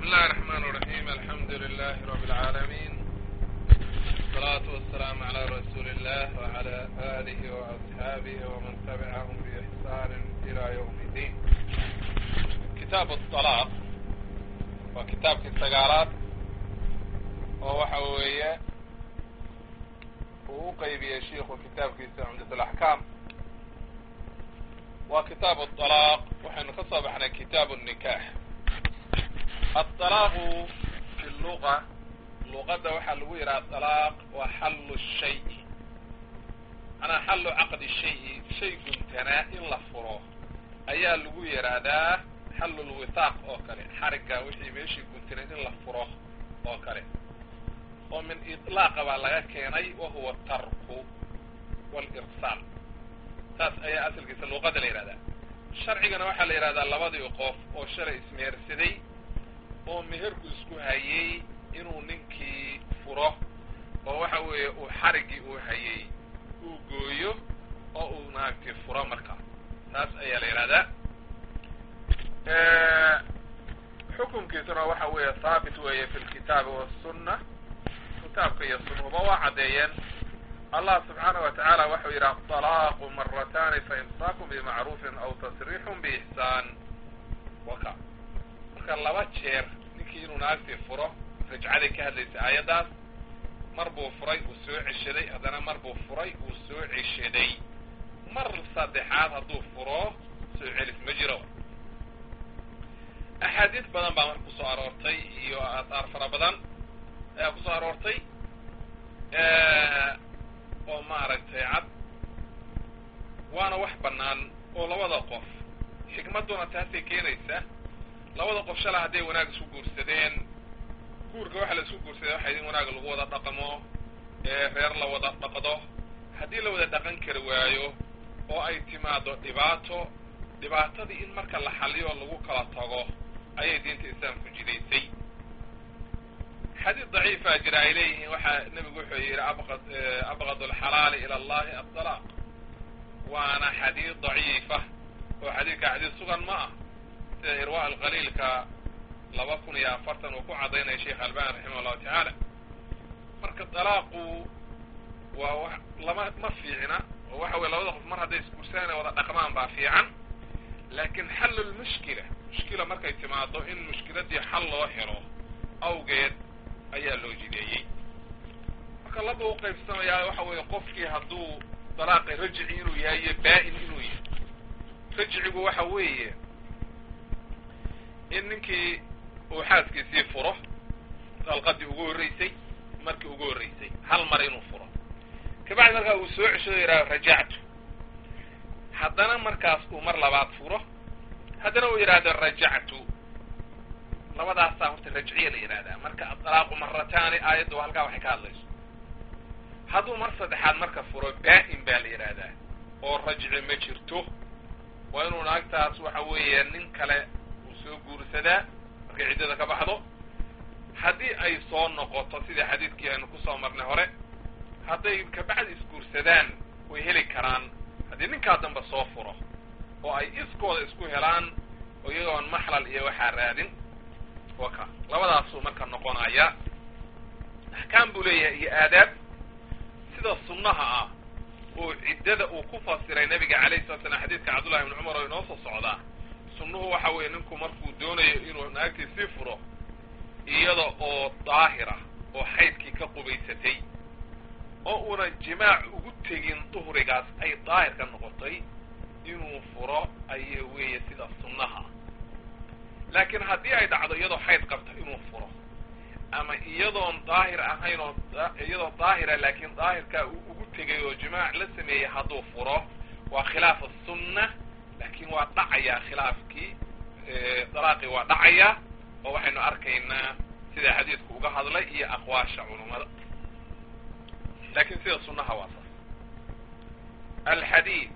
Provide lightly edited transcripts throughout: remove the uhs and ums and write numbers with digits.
الله الرحمن الرحيم. الحمد لله رب العالمين، والصلاة والسلام على رسول الله وعلى آله وأصحابه ومن تبعهم بإحسان إلى يوم الدين. كتاب الطلاق وكتاب السجارات وحوية وقيب يا شيخ وكتاب عمدة الأحكام وكتاب الطلاق وحن خصب عن كتاب النكاح. الطلاق في اللغة وحل ويرى الطلاق وحل الشيء، أنا حل عقد الشيء كنتنا إلا فروه أيها الويرى ده حل الوثاق أوكري حركة وحي ماشي كنتنا إلا فروه أوكري. ومن إطلاق بالله كيني وهو الترك والإرسال. تاس أي أصل كيس اللغة الإرادة الشرعي أنا وحل الإرادة لبضي وقف أو شرع اسمه رسدي oo meherku isku hayay inuu ninkii furo oo waxa weeye uu xarigi uu hayay uu gooyo oo uu naagti furo marka taas ayaa la yiraahdaa. xukunkiisuna waxa weeye thaabit weeye fi alkitaab wa sunnah. kitaabka iyo sunnada waa cadeeyeen. Allah subhanahu wa ta'ala waxa yira talaaq marratan fa imsaakum bi ma'ruf aw tasrihun bi ihsan. waka laba jeer ninkii inuu naagti furo rajcada ka hadlaysa aayadaas mar buu furay uu soo ceshaday haddana mar buu furay uu soo ceshaday mar saddexaad hadduu furo soo celis ma jiro. axaadiis badan baa marka kusoo aroortay iyo aataar fara badan ayaa kusoo aroortay oo maaragtay cad waana wax bannaan oo labada qof xikmaduna taasay keenaysa. labada qof shala hadday wanaag isku guursadeen guurka waxa la isku guursaday waxa idin wanaag lagu wada dhaqmo reer la wada dhaqdo. haddii la wada dhaqan kari waayo oo ay timaado dhibaatadii in marka la xaliyo lagu kala tago ayay diinta islaamku jidaysay. xadiis daciifa jira ay leeyihiin waxaa nabigu wuxuu yidhi abqad alxalaali ila allahi aطalaaq, waana xadiis daciifa oo xadiidka xadiis sugan ma ah. إرواء القليل لبكن يا فرتن وكوع عضينا الشيخ الباني رحمه الله تعالى. مرك الطلاق ولما ما في عنا وحول لو ضغط مرة ديس كرسانة وضع أقمان بافيعا، لكن حل مشكلة مرك اعتماده إن مشكلة دي حل وحره أو جيد أي اللوجيدية. مرك الله بوقف السنة يا وحول يقفك هدو طلاق رجعينه يا بائن إنه رجعي وحويه in ninkii uu xaaskiisii furo dalqadii ugu horreysay markii ugu horreysay hal mar inuu furo kabacdi markaa uu soo cesho yidhaha rajactu, haddana markaas uu mar labaad furo haddana uu yidhaahdo rajactu. labadaasaa horta rajciya la yidhahdaa. marka adalaaqu marataani aayaddu halkaa waxay ka hadlayso. hadduu mar saddexaad marka furo baa'in baa la yidhaahdaa oo rajci ma jirto. waa inuu naagtaas waxa weeye nin kale soo guursadaa markay ciddada ka baxdo. haddii ay soo noqoto sida xadiidkii aynu kusoo marnay hore, hadday kabacdi isguursadaan way heli karaan haddii ninkaa dambe soo furo oo ay iskooda isku helaan oo iyagoon maxlal iyo waxaa raadin. waka labadaasuu marka noqonaya. axkaam buu leeyahay iyo aadaab sida sunnaha ah oo ciddada uu ku fasiray nabiga calayhi salatu wasalam xadiidka cabdullahi ibni cumar oo inoo soo socdaa. sunnuhu waxa weeye ninku markuu doonayo inuu naagtii sii furo iyada oo daahira oo xaydkii ka qubaysatay oo una jimaac ugu tegin duhrigaas ay daahir ka noqotay inuu furo ayay weeye sida sunnaha. laakiin haddii ay dhacdo iyadoo xayd qabta inuu furo ama iyadoon daahir ahayn oo iyadoo daahira laakiin daahirkaa uu ugu tegay oo jimaac la sameeyey hadduu furo waa khilaaf asunna. laakiin waa dhacayaa khilaafkii dalaaqii waa dhacayaa oo waxaynu arkaynaa sida xadiidku uga hadlay iyo aqwaasha culummada. laakiin sida sunnaha waa saas. alxadiid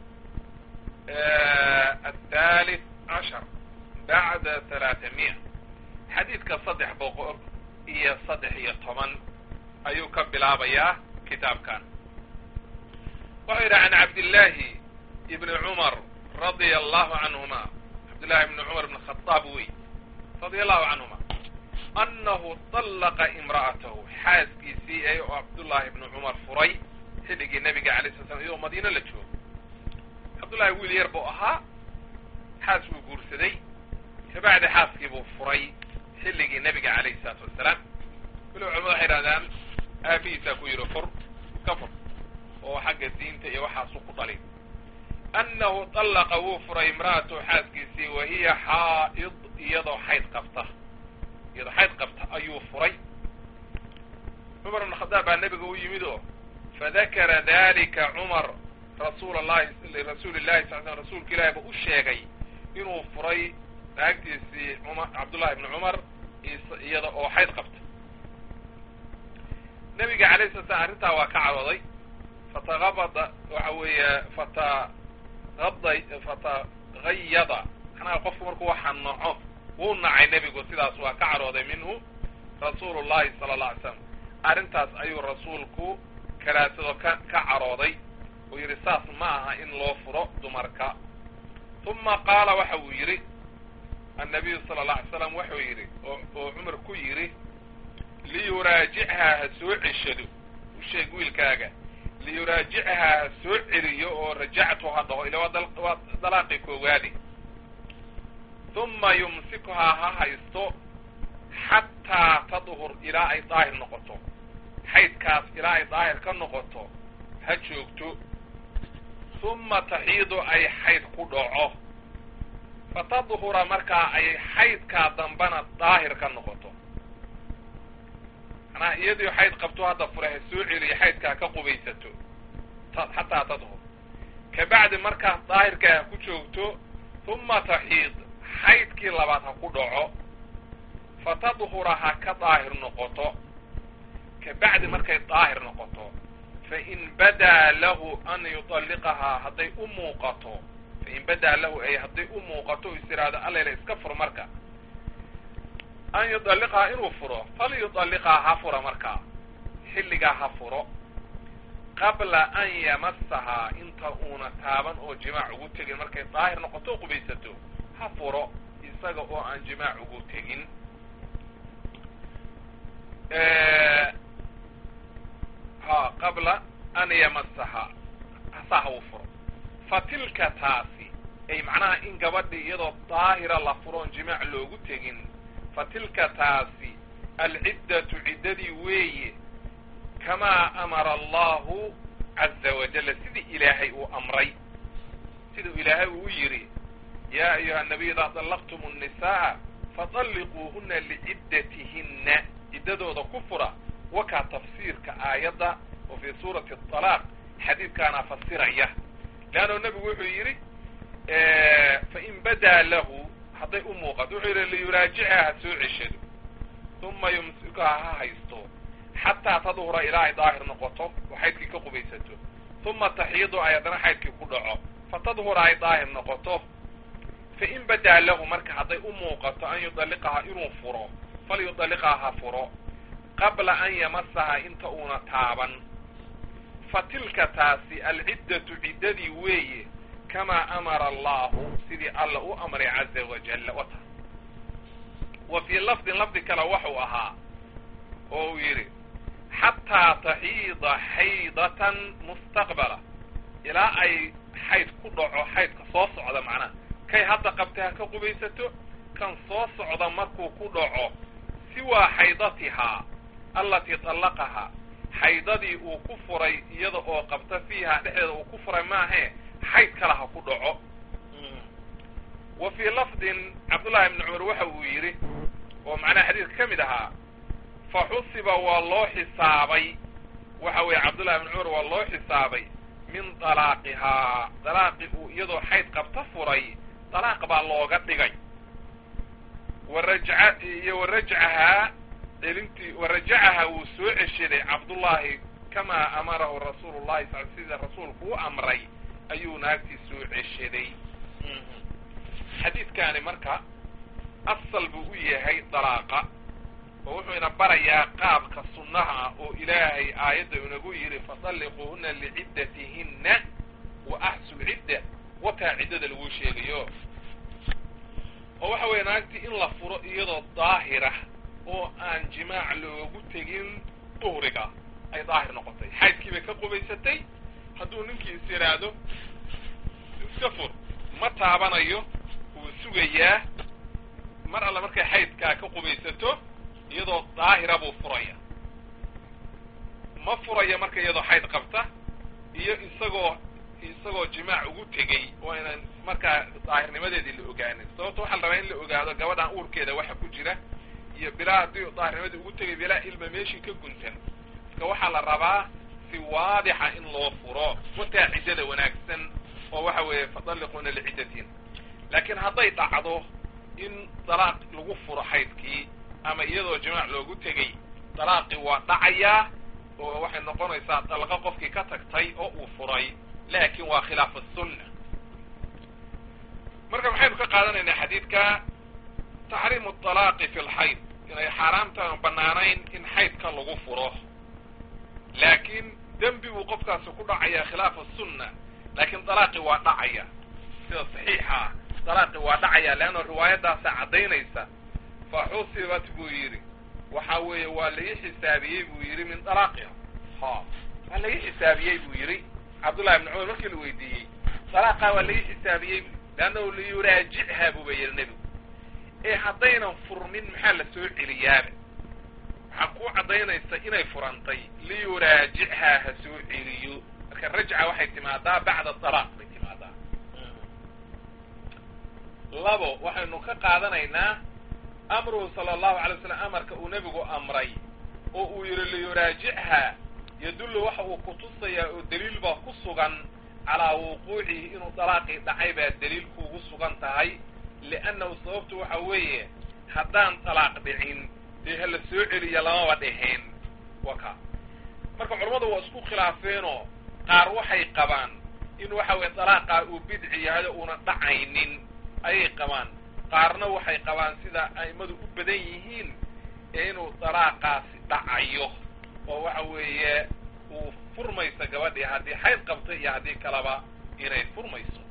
الثالث عشر بعد 300 xadiidka 313 ayuu ka bilaabayaa kitaabkan. wuxuu yidhi can cabdillaahi ibni cumar رضي الله عنهما. عبد الله بن عمر بن الخطاب رضي الله عنهما annahu طallaqa imra'atahu xaaskiisii ay oo cabdullaahi ibnu cumar furay xilligii nabiga alay sala slam iyadoo madiina la joogo. cabdullahi wiil yar buu ahaa, xaas buu guursaday, kabacdi xaaskii buu furay xilligii nabiga calayhi salaatu wasalaam. weliba culamadu waxay yidhahdaan aabihiisaa ku yidhi fur ka fur oo xagga diinta iyo waxaasuu ku dhalin. annahu طallaqa wuu furay imra'atahu xaaskiisii wahiya xaa'id iyadoo xayd qabta ayuu furay. cumar ibn khadaab baa nebiga u yimid oo fadakara dalika cumar rasuuli llahi sal slam rasuulka ilahi ba u sheegay inuu furay naagtiisii cabdullahi ibni cumar iyada oo xayd qabta. nebiga alayh sala slam arrintaa waa ka cadooday, fatagabada waxa weeye fatagayada macnaha qofku markuu waxa naco wuu nacay nebigu, sidaas waa ka cadooday minhu rasuulu llahi sala alla alay slam. arrintaas ayuu rasuulku karaasado ka cadooday oo yidhi saas ma aha in loo furo dumarka. uma qaala waxa uu yidhi annabiyu sala alla alay slam wuxuu yidhi oo cumar ku yidhi liyuraajichaa ha soo ceshado, u sheeg wiilkaaga liyuraajichaa ha soo celiyo oo rajactu ha dhaho ila waa dalaaqii koowaadi. uma yumsikuhaa ha haysto xataa tadhur ilaa ay daahir noqoto, xaydkaas ilaa ay daahir ka noqoto ha joogto. uma taxiidu ay xayd ku dhaco, fatadhura markaa ay xaydkaa dambana daahir ka noqoto. manaa iyadii xayd qabto hadda fure ha soo celiyo xaydkaa ka qubaysato xataa tadhur, kabacdi markaas daahirkaa ha ku joogto. uma taxiid xaydkii labaad ha ku dhaco, fatadhura ha ka daahir noqoto, kabacdi markay daahir noqoto fain badaa lahu an yuطalliqahaa hadday u muuqato, fain badaa lahu ay hadday u muuqato is tiraahdo allayla iska fur marka an yuطalliqahaa inuu furo falyuطalliqhaa ha fura markaa xilligaa ha furo qabla an yamasahaa inta uuna taaban oo jimaac ugu tegin. markay daahir noqoto o qubaysato ha furo isaga oo aan jimaac ugu tegin. qabla an yamasahaa hasaa ha uu furo. fatilka taasi ay macnaha in gabadhii iyadoo daahira la furoon jimaac loogu tegin, fatilka taasi alciddatu ciddadii weeye kamaa amara allahu caza wajalla sidii ilaahay uu amray, siduu ilaahay uu yidhi yaa ayuha nabiy idaa طallaqtum الnisaءa faطalliquuhuna liciddatihinna, ciddadooda ku fura. wakaa tafsiirka aayadda oo fii suurati الطalaaq xadiidkaana fasiraya. leanno nebigu wuxuu yidhi fain badaa lahu hadday u muuqato wuxuu yidhi liyuraajichaa ha soo ceshado, uma yumsikuhaa ha haysto xataa tadhura ilaa ay daahir noqoto oo xaydkii ka qubaysato. uma taxiidu ay haddana xaydkii ku dhaco, fatadhura ay daahir noqoto. fain badaa lahu marka hadday u muuqato an yuطalliqahaa inuu furo falyuطalliqhaa ha furo qabla an yamasahaa inta uuna taaban. fatilka taasi alciddatu ciddadii weeye kamaa amara allahu sidii alla u amray caza wajalla wata. wa fii lafdin lafdi kale waxuu ahaa oo uu yidhi xataa taxiida xaydatan mustaqbala, ilaa ay xayd ku dhaco xaydka soo socda. macnaha kay hadda qabtay ha ka qubaysato, kan soo socda markuu ku dhaco siwaa xaydatihaa allatii طallaqahaa, xaydadii uu ku furay iyada oo qabta fiiha dhexdeeda uu ku furay maahe xayd kale ha ku dhaco. wa fii lafdin cabdullahi ibni cumar waxa uu yidhi oo macnaha xadiidka ka mid ahaa faxusiba waa loo xisaabay, waxa weeye cabdullahi ibni cumar waa loo xisaabay min dalaaqihaa, dalaaqi uu iyadoo xayd qabta furay dalaaq baa looga dhigay. warajcahaa celintii warajacaha wuu soo ceshaday cabdullaahi kamaa amarahu rasuulu llahi sal sida rasuulku u amray ayuu naagtii soo ceshaday. xadiidkaani marka asal buu u yahay dalaaqa oo wuxuu ina barayaa qaabka sunnaha ah oo ilaahay aayadda inagu yidhi faطalliquuhuna liciddatihinna wa axsu lcidda, wataa ciddada lagu sheegayo. oo waxa weeye naagtii in la furo iyadoo daahira oo aan jimaac loogu tegin duhriga ay daahir noqotay xaydkii bay ka qubaysatay hadduu ninkii is yidhaahdo iska fur ma taabanayo wuu sugayaa mar alla markay xaydkaa ka qubaysato iyadoo daahira buu furaya ma furaya marka iyadoo xayd qabta iyo isagoo jimaac ugu tegey waa inaan markaa daahirnimadeedii la ogaanin sababto waxaa la rabaa in la ogaado gabadhan uurkeeda waxa ku jira iyo bilaa haddii daahirnimadii ugu tegay bilaa ilma meeshii ka guntan marka waxaa la rabaa si waadixa in loo furo wataa ciddada wanaagsan oo waxa weeye fadalliquuna liciddatiin laakiin hadday dhacdo in dalaaq lagu furo xaydkii ama iyadoo jimaac loogu tegey dalaaqii waa dhacayaa oo waxay noqonaysaa dalqa qofkii ka tagtay oo uu furay laakin waa khilaaf asunna marka maxaynu ka qaadanaynaa xadiidka taxriimu talaaqi fi lxayd inay xaaraamta aan banaanayn in xaydka lagu furo laakiin dembi buu qofkaasi ku dhacayaa khilaaf asunna laakiin dalaaqi waa dhacaya sida saxiixa dalaaqi waa dhacaya leanna riwaayadaasa caddaynaysa fa xusibat buu yidhi waxa weeye waa laii xisaabiyey buu yidhi min dalaaqiha waa laii xisaabiyey buu yidhi cabdullahi ibni cumar markii la weydiiyey dalaaqaa waa laii xisaabiyey leannahu liyuraajichaa buuba yidhi nebigu ee haddaynan furmin maxaa la soo celiyaaba waxaa ku caddaynaysa inay furantay liyuraajichaa ha soo celiyo marka rajca waxay timaadaa bacda dalaaq bay timaadaa labo waxaynu ka qaadanaynaa amruhu sala allahu alay wasalam amarka uu nebigu amray oo uu yidhi liyuraajichaa yadullu waxa uu kutusayaa oo daliil baa ku sugan calaa wuquucihi inuu dalaaqii dhacay baa daliil kuugu sugan tahay liannahu sababtu waxa weeye haddaan dalaaq dhicin dee hala soo celiya lamaba dheheen waka marka culammadu waa isku khilaafeenoo qaar waxay qabaan in waxa weye dalaaqaa uu bidci yahay oo una dhacaynin ayay qabaan qaarna waxay qabaan sida a'immadu u badan yihiin ee inuu dalaaqaasi dhacayo oo waxa weeye uu furmayso gabadhii haddii xayd qabta iyo haddii kaleba inay furmayso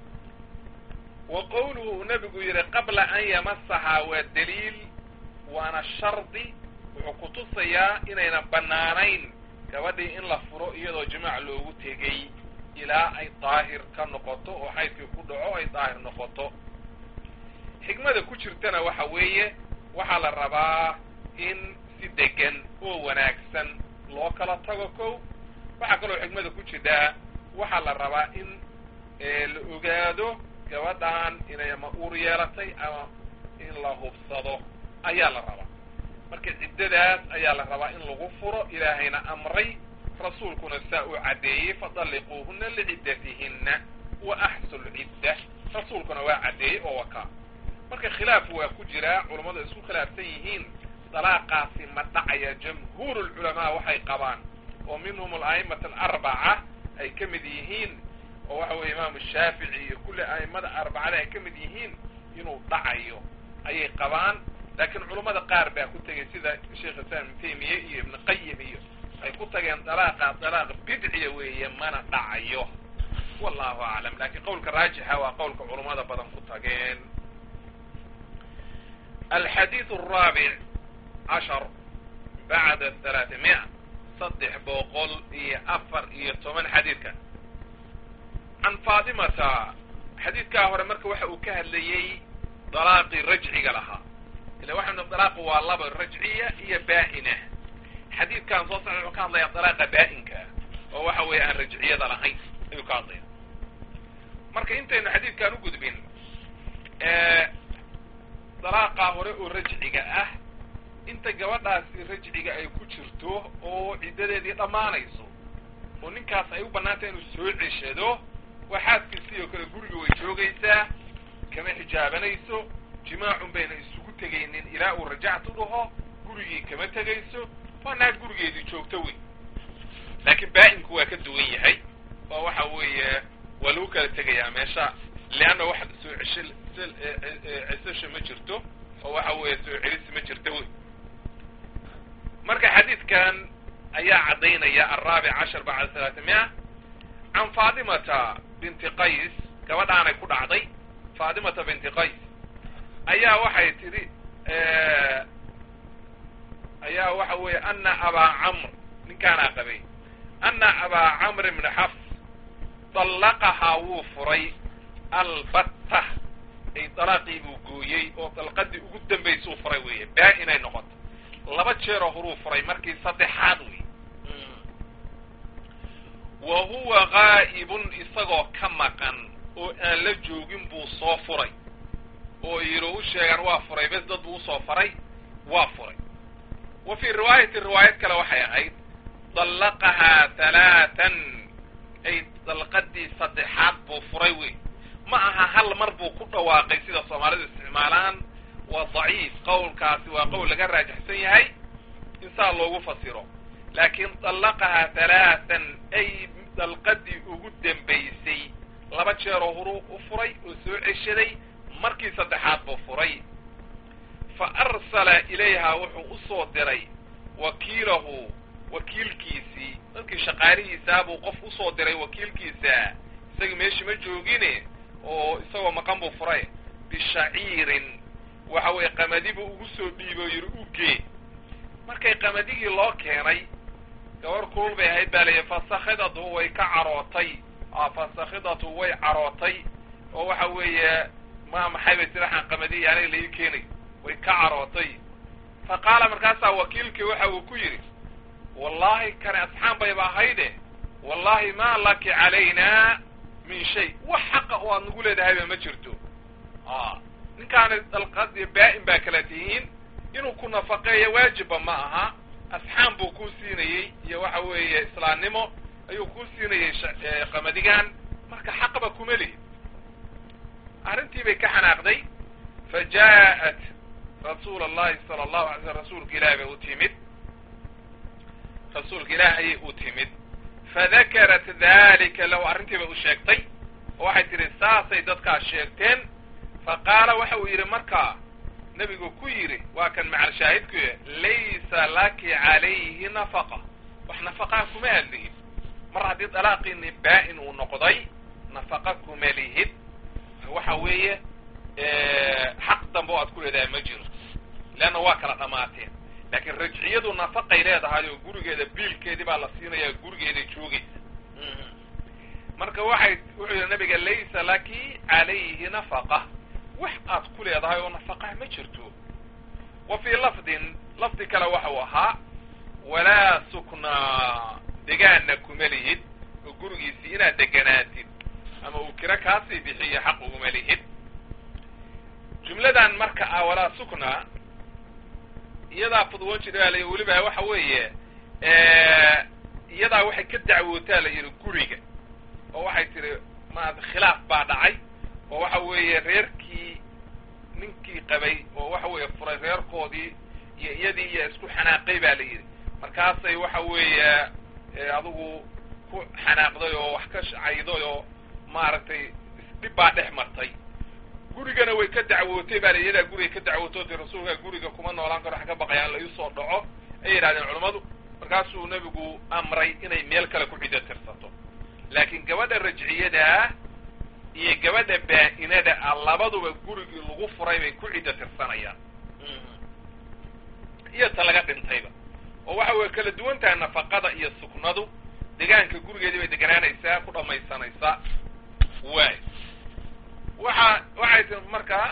wa qowluhu uu nebigu yidhi qabla an yamasahaa waa daliil waana shardi wuxuu kutusayaa inayna bannaanayn gabadhii in la furo iyadoo jimaac loogu tegey ilaa ay daahir ka noqoto oo xaydkii ku dhaco ay daahir noqoto xikmada ku jirtana waxa weeye waxaa la rabaa in si degan oo wanaagsan loo kala tago kow waxaa kaloo xikmada ku jirtaa waxaa la rabaa in la ogaado gabadhan inay ama uur yeelatay ama in la hubsado ayaa la rabaa marka ciddadaas ayaa la rabaa in lagu furo ilaahayna amray rasuulkuna saa uu caddeeyey fadalliquuhuna liciddatihinna wa axsu lcidda rasuulkuna waa caddeeyey oo wakaa marka khilaaf waa ku jiraa culammadu isku khilaafsan yihiin dalaaqaasi ma dhacaya jamhuuru lculamaa waxay qabaan oo minhum ala'imata alarbaca ay ka mid yihiin oo waxa weeye imaamu shaafici iyo kulli a'immada arbacada ay ka mid yihiin inuu dhacayo ayay qabaan laakiin culammada qaar baa ku tegay sida sheekh islam ibn taymiya iyo ibn qayim iyo ay ku tageen dalaaq bidciya weeye mana dhacayo wallahu aclam laakiin qowlka raajixa waa qowlka culammada badan ku tageen alxadiiث الرaabiع cashar bacda 300 304 xadiidka can faatimata xadiidkaa hore marka waxa uu ka hadlayey dalaaqii rajciga lahaa ila waxaynu dalaaqu waa laba rajciya iyo baa'ina xadiidkan soo socda wuxuu ka hadlayaa dalaaqa baa'inka oo waxa weeye aan rajciyada lahayn ayuu ka hadlaya marka intaynu xadiidkan u gudbin dalaaqaa hore oo rajciga ah inta gabadhaasi rajciga ay ku jirto oo ciddadeedii dhammaanayso oo ninkaas ay u bannaantay inuu soo ceshado waa xaaskiisii oo kale guriga way joogaysaa kama xijaabanayso jimaacun bayna isugu tegaynin ilaa uu rajactu dhaho gurigii kama tegayso waa naag gurigeedii joogto wey laakiin baa'inku waa ka duwan yahay oo waxa weeye waa lagu kala tegayaa meesha leanna wax soo cesasha ma jirto oo waxa weeye soo celisi ma jirto wey marka xadiidkan ayaa caddaynaya alraabic cashar bacda 300 can faatimata binti qays gabadhaanay ku dhacday faatimata binti qays ayaa waxay tidhi weeye ana abaa camr ninkaanaa qabay ana abaa camr ibna xafs dallaqahaa wuu furay albatta ay dalaaqii buu gooyey oo dalqadii ugu dambaysuu furay weeye baa-inay noqoto laba jeeroo horuu furay markii saddexaad wey wa huwa gaa'ibun isagoo ka maqan oo aan la joogin buu soo furay oo yidhi u sheegaan waa furay bes dad buu usoo faray waa furay wa fii riwaayatin riwaayad kale waxay ahayd dallaqahaa halaatan ay dalqadii saddexaad buu furay wey ma aha hal mar buu ku dhawaaqay sida soomaalidu isticmaalaan waa daciif qowlkaasi waa qowl laga raajixsan yahay in saa loogu fasiro laakiin dallaqahaa halaatan ay dalqadii ugu dambaysay laba jeeroo horuu u furay oo soo ceshaday markii saddexaad buu furay fa arsala ilayhaa wuxuu usoo diray wakiilahu wakiilkiisii dadkii shaqaalihiisaa buu qof usoo diray wakiilkiisa isagii meeshii ma joogine oo isagoo maqan buu furay bishaciirin waxa weeye qamadi buu ugu soo dhiibo yidhi ugee markay qamadihii loo keenay gabar kulul bay ahayd baa layihi fasakhidatu way ka carootay fasakhidatu way carootay oo waxa weeye maxay bay tiri waxaan qamadihii aniga laii keenay way ka carootay fa qaala markaasaa wakiilkii waxa uu ku yidhi wallahi kani asxaan bayba ahayde wallahi maa laki calaynaa min shay wax xaqa oo aad nagu leedahayba ma jirto ninkaani dalqadii baa-in baa kala tihiin inuu ku nafaqeeyo waajibba ma aha asxaan buu kuu siinayey iyo waxa weeye islaamnimo ayuu kuu siinayey qamadigan marka xaqba kuma lihi arrintii bay ka xanaaqday fa jaa'at rasuula allahi sala allahu alay slm rasuulka ilahi bay u timid rasuulka ilaah ayay u timid fadakarat dalika lahu arrintii bay u sheegtay oo waxay tihi saasay dadkaas sheegteen fa qaala waxa uu yidhi markaa nebigu ku yidhi waa kan macal shaahidku laysa laki calayhi nafaqa wax nafaqaa kuma hadlihid mar haddii dalaaqiini baa-in uu noqday nafaqa kuma lihid waxa weeye xaq dambe oo aad ku leedahay ma jiro leanna waa kala dhamaateen laakiin rajciyadu nafaqay leedahay oo gurigeeda biilkeedii baa la siinaya gurigeeday joogaysa marka wuxuu yidhi nabiga laysa laki calayhi nafaqa wax aad ku leedahay oo nafaqaa ma jirto wa fii lafdi kale waxa uu ahaa walaa suknaa degaanna kuma lihid oo gurigiisii inaad deganaatid ama uu kira kaasii bixiyo xaq uguma lihid jumladan marka ah walaa suknaa iyadaa fudwoon jira la weliba waxa weeye iyadaa waxay ka dacwootaa la yidhi guriga oo waxay tihi maarata khilaaf baa dhacay oo waxa weeye reerkii ninkii qabay oo waxa weeye furay reerkoodii iyo iyadii iyo isku xanaaqay baa la yidhi markaasay waxa weeye adigu ku xanaaqday oo wax ka cayday oo maaragtay isdhib baa dhex martay gurigana way ka dacwootay baa la iyadaa guriga ka dacwootay rasuulka guriga kuma noolaan karo wax ka baqayaan la iisoo dhaco ay yidhahdeen culammadu markaasuu nebigu amray inay meel kale ku ciddo tirsato laakiin gabadha rajciyadaa iyo gabadha baa-inada ah labaduba gurigii lagu furay bay ku ciddo tirsanayaan iyo ta laga dhintayba oo waxa way kala duwan tahay nafaqada iyo suknadu degaanka gurigeedii bay deganaanaysaa ku dhamaysanaysaa waay waxay tii markaa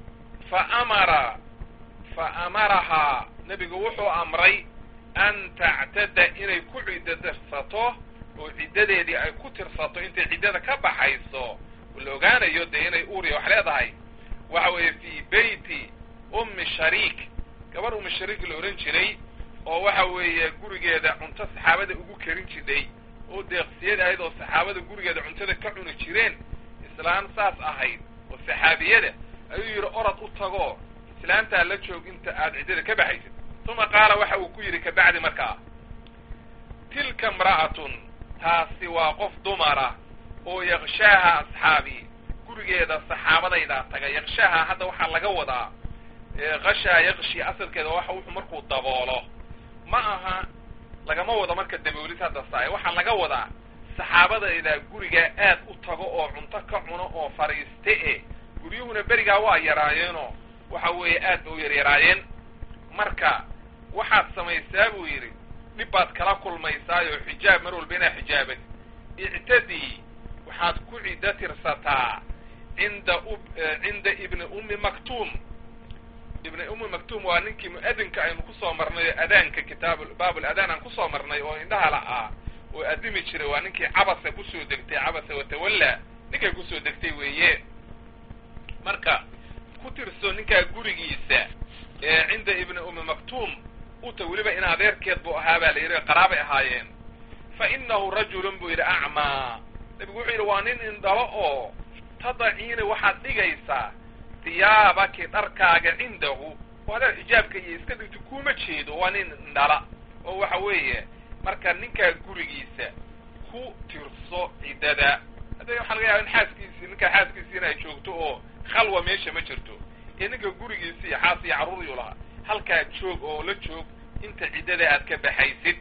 fa amarahaa nebigu wuxuu amray an tactada inay ku ciddo tirsato oo ciddadeedii ay ku tirsato intay ciddada ka baxayso la ogaanayo dee inay uuriya wax leedahay waxa weeye fii beyti ummi shariik gabar ummi shariik la odhan jiray oo waxa weeye gurigeeda cunto saxaabada ugu karin jidhay oo deeqsiyad ahayd oo saxaabada gurigeeda cuntada ka cuni jireen islaan saas ahayd oo saxaabiyada ayuu yidhi orod u tago islaantaa la joog inta aad ciddada ka baxaysid uma qaala waxa uu ku yidhi kabacdi markaa tilka imra'atun taasi waa qof dumara oo yaqshaaha asxaabi gurigeeda saxaabadaydaa taga yaqshaaha hadda waxaa laga wadaa kashaa yaqshi asalkeeda waxa wuxuu markuu daboolo ma aha lagama wado marka daboolis hadda saay waxaa laga wadaa saxaabadaydaa gurigaa aad u tago oo cunto ka cuno oo fariiste guryuhuna berigaa waa yaraayeenoo waxa weeye aad ba u yaryaraayeen marka waxaad samaysaa buu yidhi dhib baad kala kulmaysaayo xijaab mar walba inaa xijaabad ictadii waxaad ku ciddo tirsataa cinda ibni ummi maktuum ibni ummi maktuum waa ninkii mu'adinka aynu kusoo marnay oo adaanka baabul adaan aan kusoo marnay oo indhaha la'aa oo adimi jiray waa ninkii cabasa kusoo degtay cabasa watawalla ninkay kusoo degtay weeye marka ku tirso ninkaa gurigiisa cinda ibni ummi maktuum uta weliba in adeerkeed buu ahaa baa la yidhi qaraabay ahaayeen fa inahu rajulun buu yidhi acmaa nabigu wuxuu yidhi waa nin indhalo oo tadaciina waxaad dhigaysaa diyaabaki dharkaaga cindahu oo hadaad xijaabka iyo iska dhigto kuma jeedo waa nin indhala oo waxa weeye marka ninkaa gurigiisa ku tirso ciddada hadda waxaa laga yaaba in ninkaa xaaskiisii in ay joogto oo khalwa meesha ma jirto ee ninka gurigiisi iyo xaas iyo carruuriyuu lahaa halkaa joog oo la joog inta ciddada aad ka baxaysid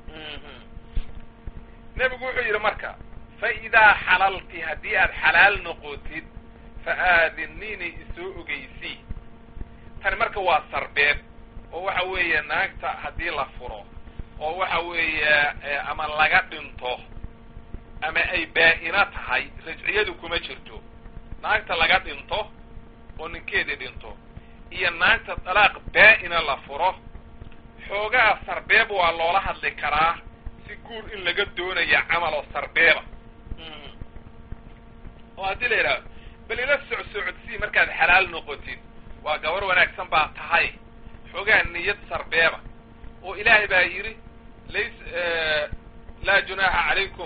nebigu wuxuu yidhi marka fa idaa xalalti haddii aad xalaal noqotid fa aadinini isoo ogeysii tani marka waa sarbeeb oo waxa weeye naagta haddii la furo oo waxa weeye ama laga dhinto ama ay baa'ina tahay rajciyadu kuma jirto naagta laga dhinto oo ninkeedii dhinto iyo naagta dalaaq baa'ina la furo xoogaa sarbeeb waa loola hadli karaa si guur in laga doonaya camal oo sarbeeba oo haddii la yidhahdo bal ila socsocodsii markaad xalaal noqotid waa gabar wanaagsan baa tahay xoogaa niyad sarbeeba oo ilaahay baa yidhi laa junaaxa calaykum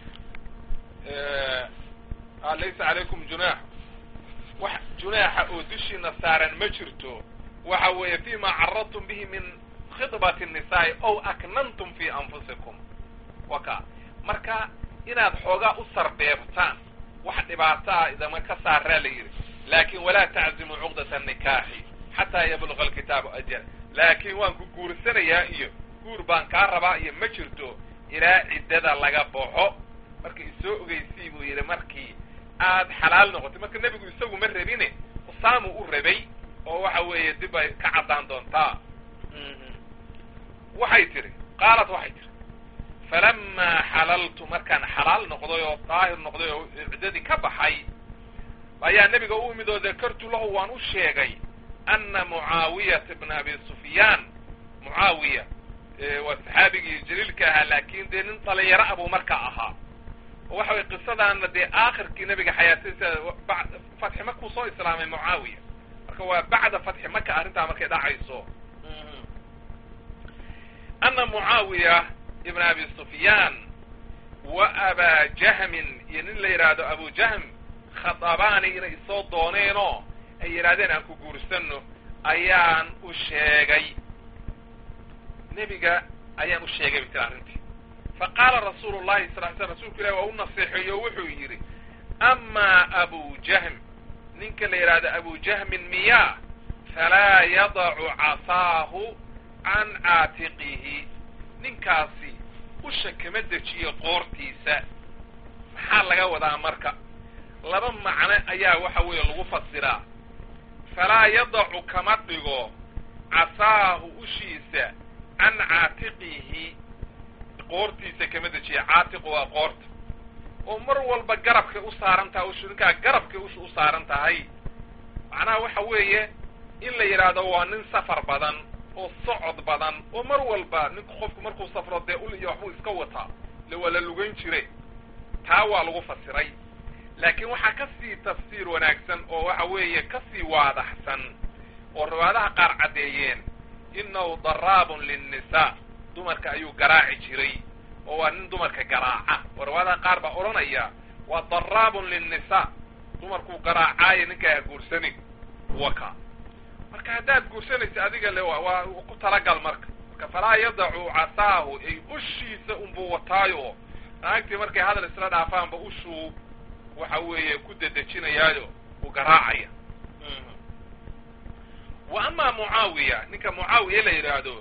laysa calaykum junaax wax junaaxa oo dushiina saaran ma jirto waxa weeye fima caradtum bihi min khidbati الnisaa'i ow aknantum fi anfusikum waka marka inaad xoogaa u sarbeebtaan wax dhibaato ah idama ka saaraa la yidhi laakin walaa taczimu cuqdata الnikaaxi xataa yabluga alkitaabu ajal laakin waan ku guursanayaa iyo guur baan kaa rabaa iyo ma jirto ilaa ciddada laga baxo marka isoo ogeysii buu yidhi markii aad xalaal noqotay marka nebigu isagu ma rabine usaamu u rabay oo waxa weeye dib ay ka caddaan doontaa waxay tidhi qaalat waxay tidhi falamaa xalaltu markaan xalaal noqday oo daahir noqday oo ciddadii ka baxay ayaa nebiga u imid oo dakartu lahu waan u sheegay ana mucaawiyata bna abi sufyaan mucaawiya waa saxaabigii jaliilka ahaa laakin dee nin dhalinyaro ah buu markaa ahaa oo waxa weye qisadaana dee aakhirkii nebiga xayaatadiisa fatxi makuu soo islaamay mucaawiya marka waa bacda fatxi maka arrintaa markay dhacayso ana mucaawiya ibn abi sufyaan wa abaa jahmin iyo nin la yidhaahdo abu jahm khadabaani inay isoo dooneenoo ay yidhahdeen aan ku guursano ayaan u sheegay nebiga ayaan u sheegay bay tiri arrintii faqaala rasuulu llahi sal ly sl rsulku ilahi waa u naseexeeyo wuxuu yidhi amaa abu jahm ninka la yidhaahdo abu jahmin miyaa falaa yadacu casaahu can caatiqihi ninkaasi usha kama dejiyo qoortiisa maxaa laga wadaa marka laba macno ayaa waxa weeye lagu fasiraa falaa yadacu kama dhigo casaahu ushiisa can caatiqihi qoortiisa kama dejiya caatiqu waa qoorta oo mar walba garabkay u saaran tahay ushu ninkaa garabkay usha u saaran tahay macnaha waxa weeye in la yidhaahdo waa nin safar badan oo socod badan oo mar walba ninku qofku markuu safro dee ul iyo waxbuu iska wataa le waa la lugayn jire taa waa lagu fasiray laakiin waxaa ka sii tafsiir wanaagsan oo waxa weeye ka sii waadaxsan oo riwaayadaha qaar caddeeyeen inahu daraabun linnisaa dumarka ayuu garaaci jiray oo waa nin dumarka garaaca oo riwaayadaha qaar baa odhanaya waa daraabun linnisaa dumarkuu garaacaayo ninkaa ha guursanin waka marka haddaad guursanaysa adiga le waa ku talagal marka falaa yadacu casaahu ay ushiisa unbuu wataayo naagtii markay hadal isla dhaafaanba ushuu waxa weeye ku dedejinayaayo u garaacaya wa amaa mucaawiya ninka mucaawiya la yidhaahdo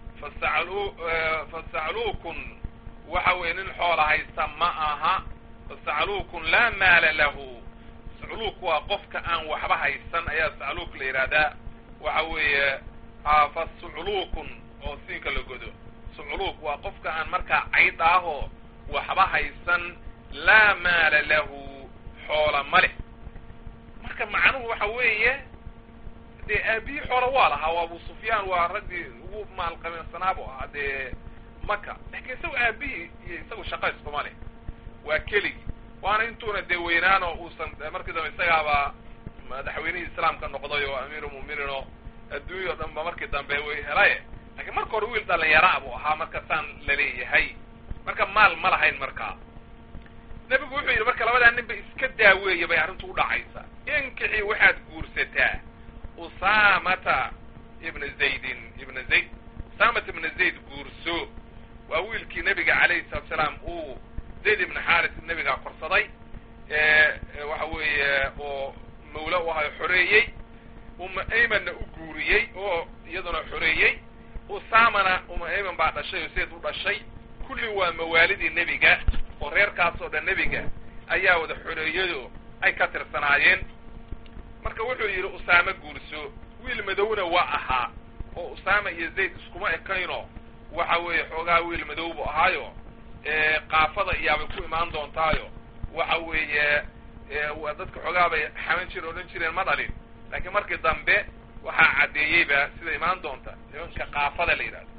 fasacluukun waxa weeye nin xoola haysta ma aha fasacluukun laa maala lahu sacluuk waa qofka aan waxba haysan ayaa sacluuk la yidhaahdaa waxa weeye fa sucluuqun oo siinka la godo sucluuq waa qofka aan markaa cayd ahoo waxba haysan laa maala lahu xoola ma leh marka macnuhu waxa weeye dee aabihi xoola waa lahaa waa abu sufyaan waa raggii ugu maalqabeensanaab u ahaa dee maka lakin isaga aabihii iyo isagu shaqa iskuma leh waa keligi waana intuuna dee weynaan oo uusan markii dambe isagaaba madaxweynihii islaamka noqday oo amiirulmu'miniin oo adduunya o dhan ba markii dambe way helaye lakiin marka hore wiil dhalinyaraa buu ahaa marka saan laleeyahay marka maal ma lahayn markaa nebigu wuxuu yidhi marka labadaa nin ba iska daaweeya bay arrintu u dhacaysa inkixii waxaad guursataa usaamata ibna zaydin ibna zayd usaamata ibna zayd guurso waa wiilkii nebiga calayhi salatu salaam uu zayd ibna xaaris nebigaa korsaday waxa weeye oo mawla u ahayo xoreeyey uma aymanna u guuriyey oo iyaduna xoreeyey usaamana uma ayman baa dhashay oo zayd u dhashay kulli waa mawaalidii nebiga oo reerkaas oo dhan nebiga ayaa wada xoreeyado ay ka tirsanaayeen marka wuxuu yidhi usaame guurso wiil madowna waa ahaa oo usaama iyo zayd iskuma ekayno waxa weeye xoogaa wiil madow buu ahaayo qaafada iyaabay ku imaan doontaayo waxa weeye waa dadka xoogaa bay xaman jir odhan jireen ma dhalin laakiin markii dambe waxaa caddeeyeyba sida imaan doonta nimanka qaafada la yidhahdo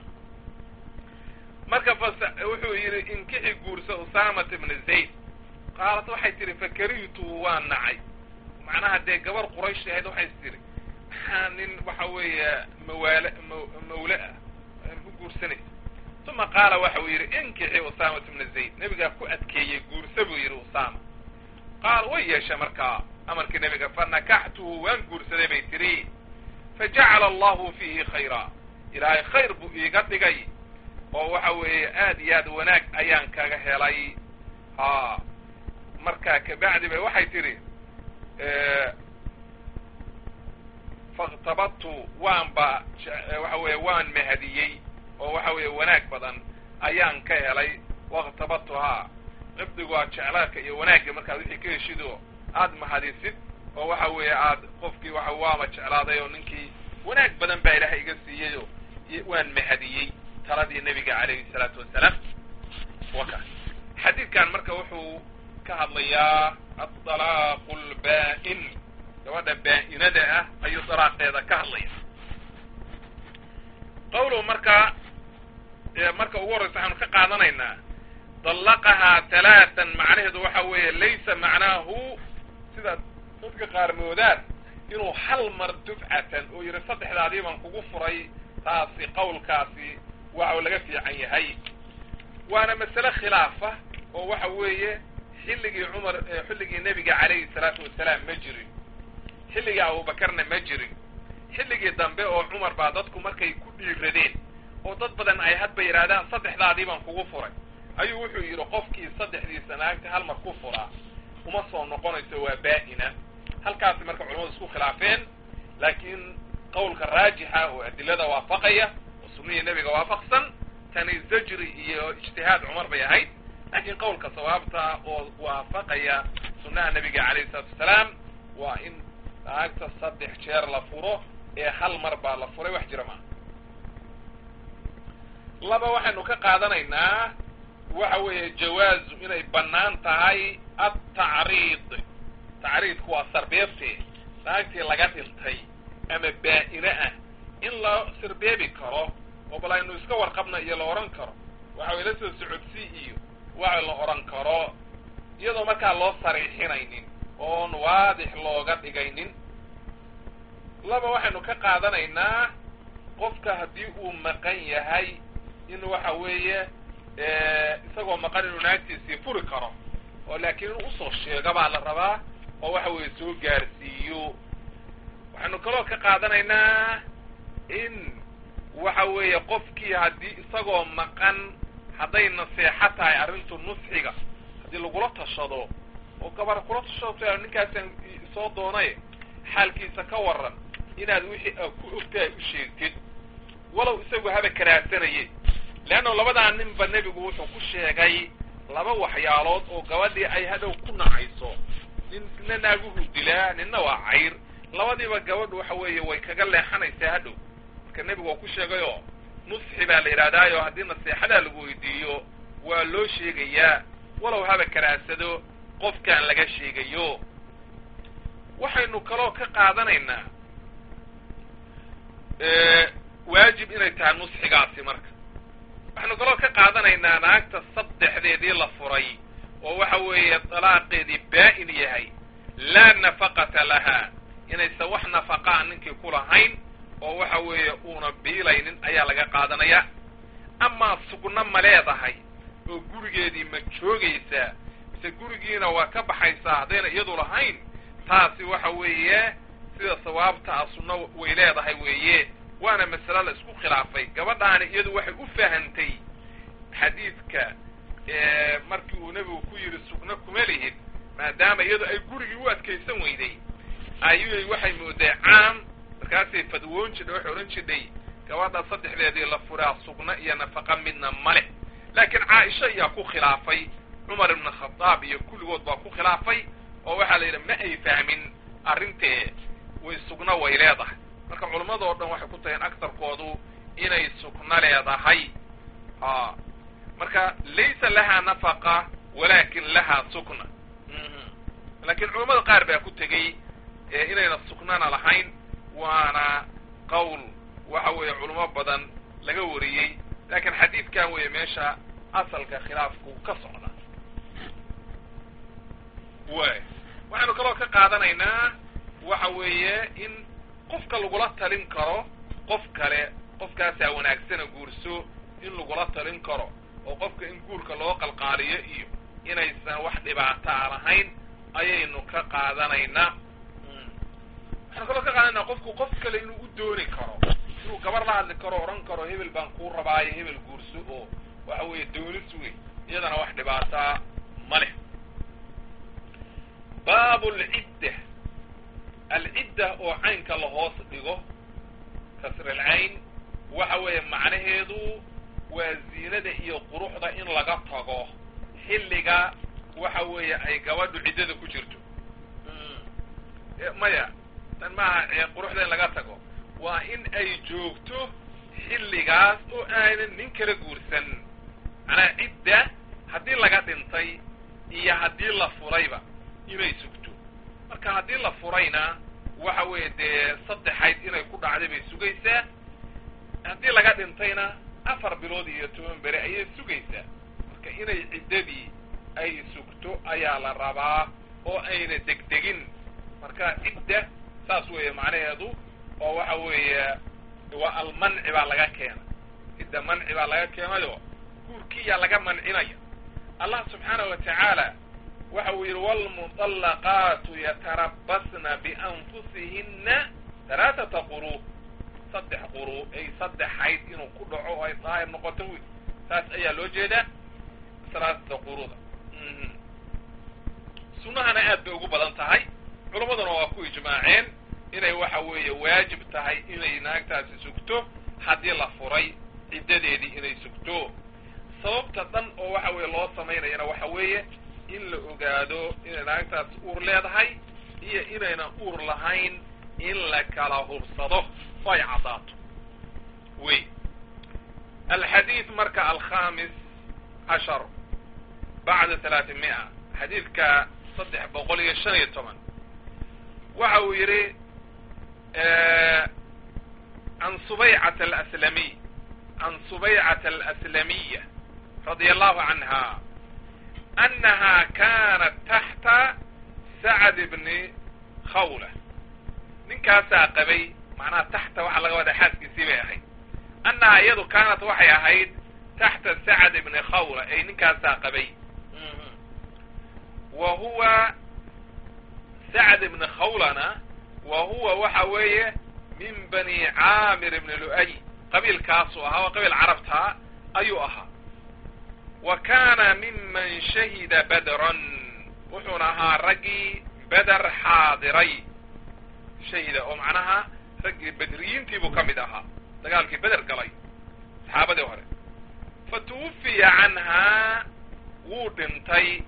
marka wuxuu yidhi inkixi guursa usaamata ibna zayd qaalat waxay tihi fakarihtuhu waa nacay macnaha dee gabar quraysh ahayd waxay tiri maxaa nin waxa weeye mawle ah ku guursanaysa uma qaala waxa uu yidhi inkixi usaamata ibna zayd nebigaa ku adkeeyey guursa buu yidhi usaama qaal way yeesha markaa amarkii nebiga fanakaxtuhu waan guursaday bay tiri fajacala allahu fiihi khayra ilaahay khayr buu iiga dhigay oo waxa weeye aad iyo aad wanaag ayaan kaga helay markaa kabacdi bay waxay tidhi faاktabadtu waxa weeye waan mahadiyey oo waxa weeye wanaag badan ayaan ka helay waاktabadtuhaa qibdigu waa jeclaadka iyo wanaagga markaad wixii ka heshido aad mahadisid oo waxa weeye aad qofkii waama jeclaaday oo ninkii wanaag badan baa ilaahay iga siiyeyo waan mahadiyey taladii nebiga calayhi salaatu wasalaam waka xadiidkan marka wuxuu ka hadlayaa aطalaaqu lbaa'in gabadha baa'inada ah ayuu dalaaqeeda ka hadlaya qawluhu marka ugu horreysa waxaanu ka qaadanaynaa dallaqahaa talaatan macnaheedu waxa weeye laysa macnaahu sida dadka qaar moodaan inuu hal mar dufcatan oo yidhi saddexdaadii baan kugu furay taasi qawlkaasi waxa laga fiican yahay waana masale khilaafa oo waxa weeye xilligii nebiga calayhi salaatu wasalaam ma jirin xilligii abubakarna ma jirin xilligii dambe oo cumar baa dadku markay ku dhiiradeen oo dad badan ay hadba yidhaahdaan saddexdaadii baan kugu furay ayuu wuxuu yidhi qofkii saddexdiisa naagta hal mar ku furaa uma soo noqonayso waa baa'ina halkaasi marka culamadu isku khilaafeen laakiin qawlka raajixa oo adilada waafaqaya oo sunnihii nebiga waafaqsan tani zajri iyo ijtihaad cumar bay ahayd laakiin qawlka sawaabta oo waafaqaya sunnaha nebiga calayhi salaatu wasalaam waa in naagta 3 jeer la furo ee hal mar baa la furay wax jira maaha laba waxaynu ka qaadanaynaa waxa weeye jawaazu inay bannaan tahay atacriid tacriidku waa sarbeebte naagtii laga dhintay ama baa'ine ah in la sirbeebi karo oo bal aynu iska warqabna iyo la odhan karo waxa way la soo socodsii iyo waxa la odhan karo iyadoo markaa loo sariixinaynin oon waadix looga dhigaynin laba waxaynu ka qaadanaynaa qofka haddii uu maqan yahay in waxa weeye isagoo maqan inuu naagtiisii furi karo oo laakiin inuu usoo sheego baa la rabaa oo waxa weeye soo gaarsiiyo waxaynu kaloo ka qaadanaynaa in waxa weeye qofkii haddii isagoo maqan hadday naseexo tahay arrintu nusxiga haddii lagula tashado oo gabar kula tashado ninkaasaan soo doonay xaalkiisa ka waran inaad wixii ku ogtahay u sheegtid walow isagu haba karaasanayay leanna labadaa ninba nebigu wuxuu ku sheegay laba waxyaalood oo gabadhii ay hadhow ku nacayso ninna naaguhu dilaa ninna waa cayr labadiiba gabadhu waxa weeye way kaga leexanaysaa hadhow marka nebigu waa ku sheegayo nusxi baa la yidhahdaayo haddii naseexadaa lagu weydiiyo waa loo sheegayaa walow haba karaasado qofkaan laga sheegayo. waxaynu kaloo ka qaadanaynaa waajib inay tahay nusxigaasi. marka waxaynu kaloo ka qaadanaynaa naagta saddexdeedii la furay oo waxa weeye talaaqeedii baa'in yahay laa nafaqata laha inaysan wax nafaqaa ninkii ku lahayn oo waxa weeye uuna biilaynin ayaa laga qaadanaya. amaa sugno ma leedahay oo gurigeedii ma joogaysaa mise gurigiina waa ka baxaysaa haddayna iyadu lahayn, taasi waxa weeye sida sawaabta ah sunno way leedahay weeye, waana masale la isku khilaafay. gabadhaani iyadu waxay u fahantay xadiidka markii uu nebigu ku yidhi sugno kuma lihid, maadaama iyadu ay gurigii u adkaysan weyday ayay waxay mooday caam, markaasay fadwoon jidhay waxay odhan jidhay gabadha saddexdeedii la furaa sugno iyo nafaqa midna ma leh. laakiin caaisha ayaa ku khilaafay, cumar ibn khadaab iyo kulligood baa ku khilaafay oo waxaa la yidhi ma ay fahmin arrintee way sugno way leedahay. marka culammadoo dhan waxay ku taheen agtarkoodu inay sugno leedahay. marka laysa lahaa nafaqa walaakin lahaa sukna. laakiin culammada qaar baa ku tegey inayna sugnana lahayn, waana qowl waxa weeye culamo badan laga wariyey, laakiin xadiidkan weeye meesha asalka khilaafku ka socda. waxaynu kaloo ka qaadanaynaa waxa weeye in qofka lagula talin karo qof kale, qofkaasaa wanaagsana guurso in lagula talin karo, oo qofka in guurka loo qalqaaliyo iyo inaysan wax dhibaataa lahayn ayaynu ka qaadanaynaa. waxaynu kaloo ka qaadanaynaa qofku qof kale inuu u dooni karo, inuu gabar la hadli karo, odhan karo hebel baan kuu rabaayo hebel guurso, oo waxa weeye doonis wey, iyadana wax dhibaataa ma leh. baabu alcidda, alcidda oo caynka la hoos dhigo kasr alcayn waxa weeye macnaheedu waa ziinada iyo quruxda in laga tago xilliga waxa weeye ay gabadhu ciddada ku jirto. maya tan maaha quruxda in laga tago, waa in ay joogto xilligaas oo aanan nin kala guursan. macnaha cidda haddii laga dhintay iyo haddii la furayba inay sugto. marka haddii la furayna waxa weeye dee 3 xayd inay ku dhacday bay sugaysaa, haddii laga dhintayna 4 bilood iyo 10 beri ayay sugaysaa. marka inay ciddadii ay sugto ayaa la rabaa oo ayna degdegin. marka cidda saas weeye macnaheedu, oo waxa weeye waa almanci baa laga keenay, cidda manci baa laga keenayo guurkiyaa laga mancinaya. allah subxaanahu watacaala waxa uu yidhi waalmuطallaqaatu yatarabbasna bianfusihinna 3 quruu, 3 quruu ay 3 xayd inuu ku dhaco oo ay daahir noqoto wy, saas ayaa loo jeedaa 3 quruuda. sunnahana aad bay ugu badan tahay, culammaduna waa ku ijmaaceen inay waxa weeye waajib tahay inay naagtaasi sugto haddii la furay ciddadeedii inay sugto. sababta dhan oo waxa weeye loo samaynayana waxa weeye in la ogaado inay naagtaas uur leedahay iyo inayna uur lahayn in la kala hubsado oo ay caddaato. alxadiid marka alkhamis cashar bacda 300 xadiidka 315 waxa uu yidhi عن صبيعة الأسلمية رضي الله عنها أنها كانت تحت سعد بن خولة. نكاسا قبي معناها تحت وحا لغا ودا حاسكي سيبي أحيد أنها يدو كانت وحي أحيد تحت سعد بن خولة أي نكاسا قبي. وهو سعد بن خولنا وهو وحوية من بني عامر بن لؤي قبيل كاسوها وقبيل عرفتها أيها، وكان ممن شهد بدرا وحنها رقي بدر حاضري شهد ومعناها رقي بدريين تيبو كمدها قال كي بدر قلي صحابة دهره. فتوفي عنها ودنتي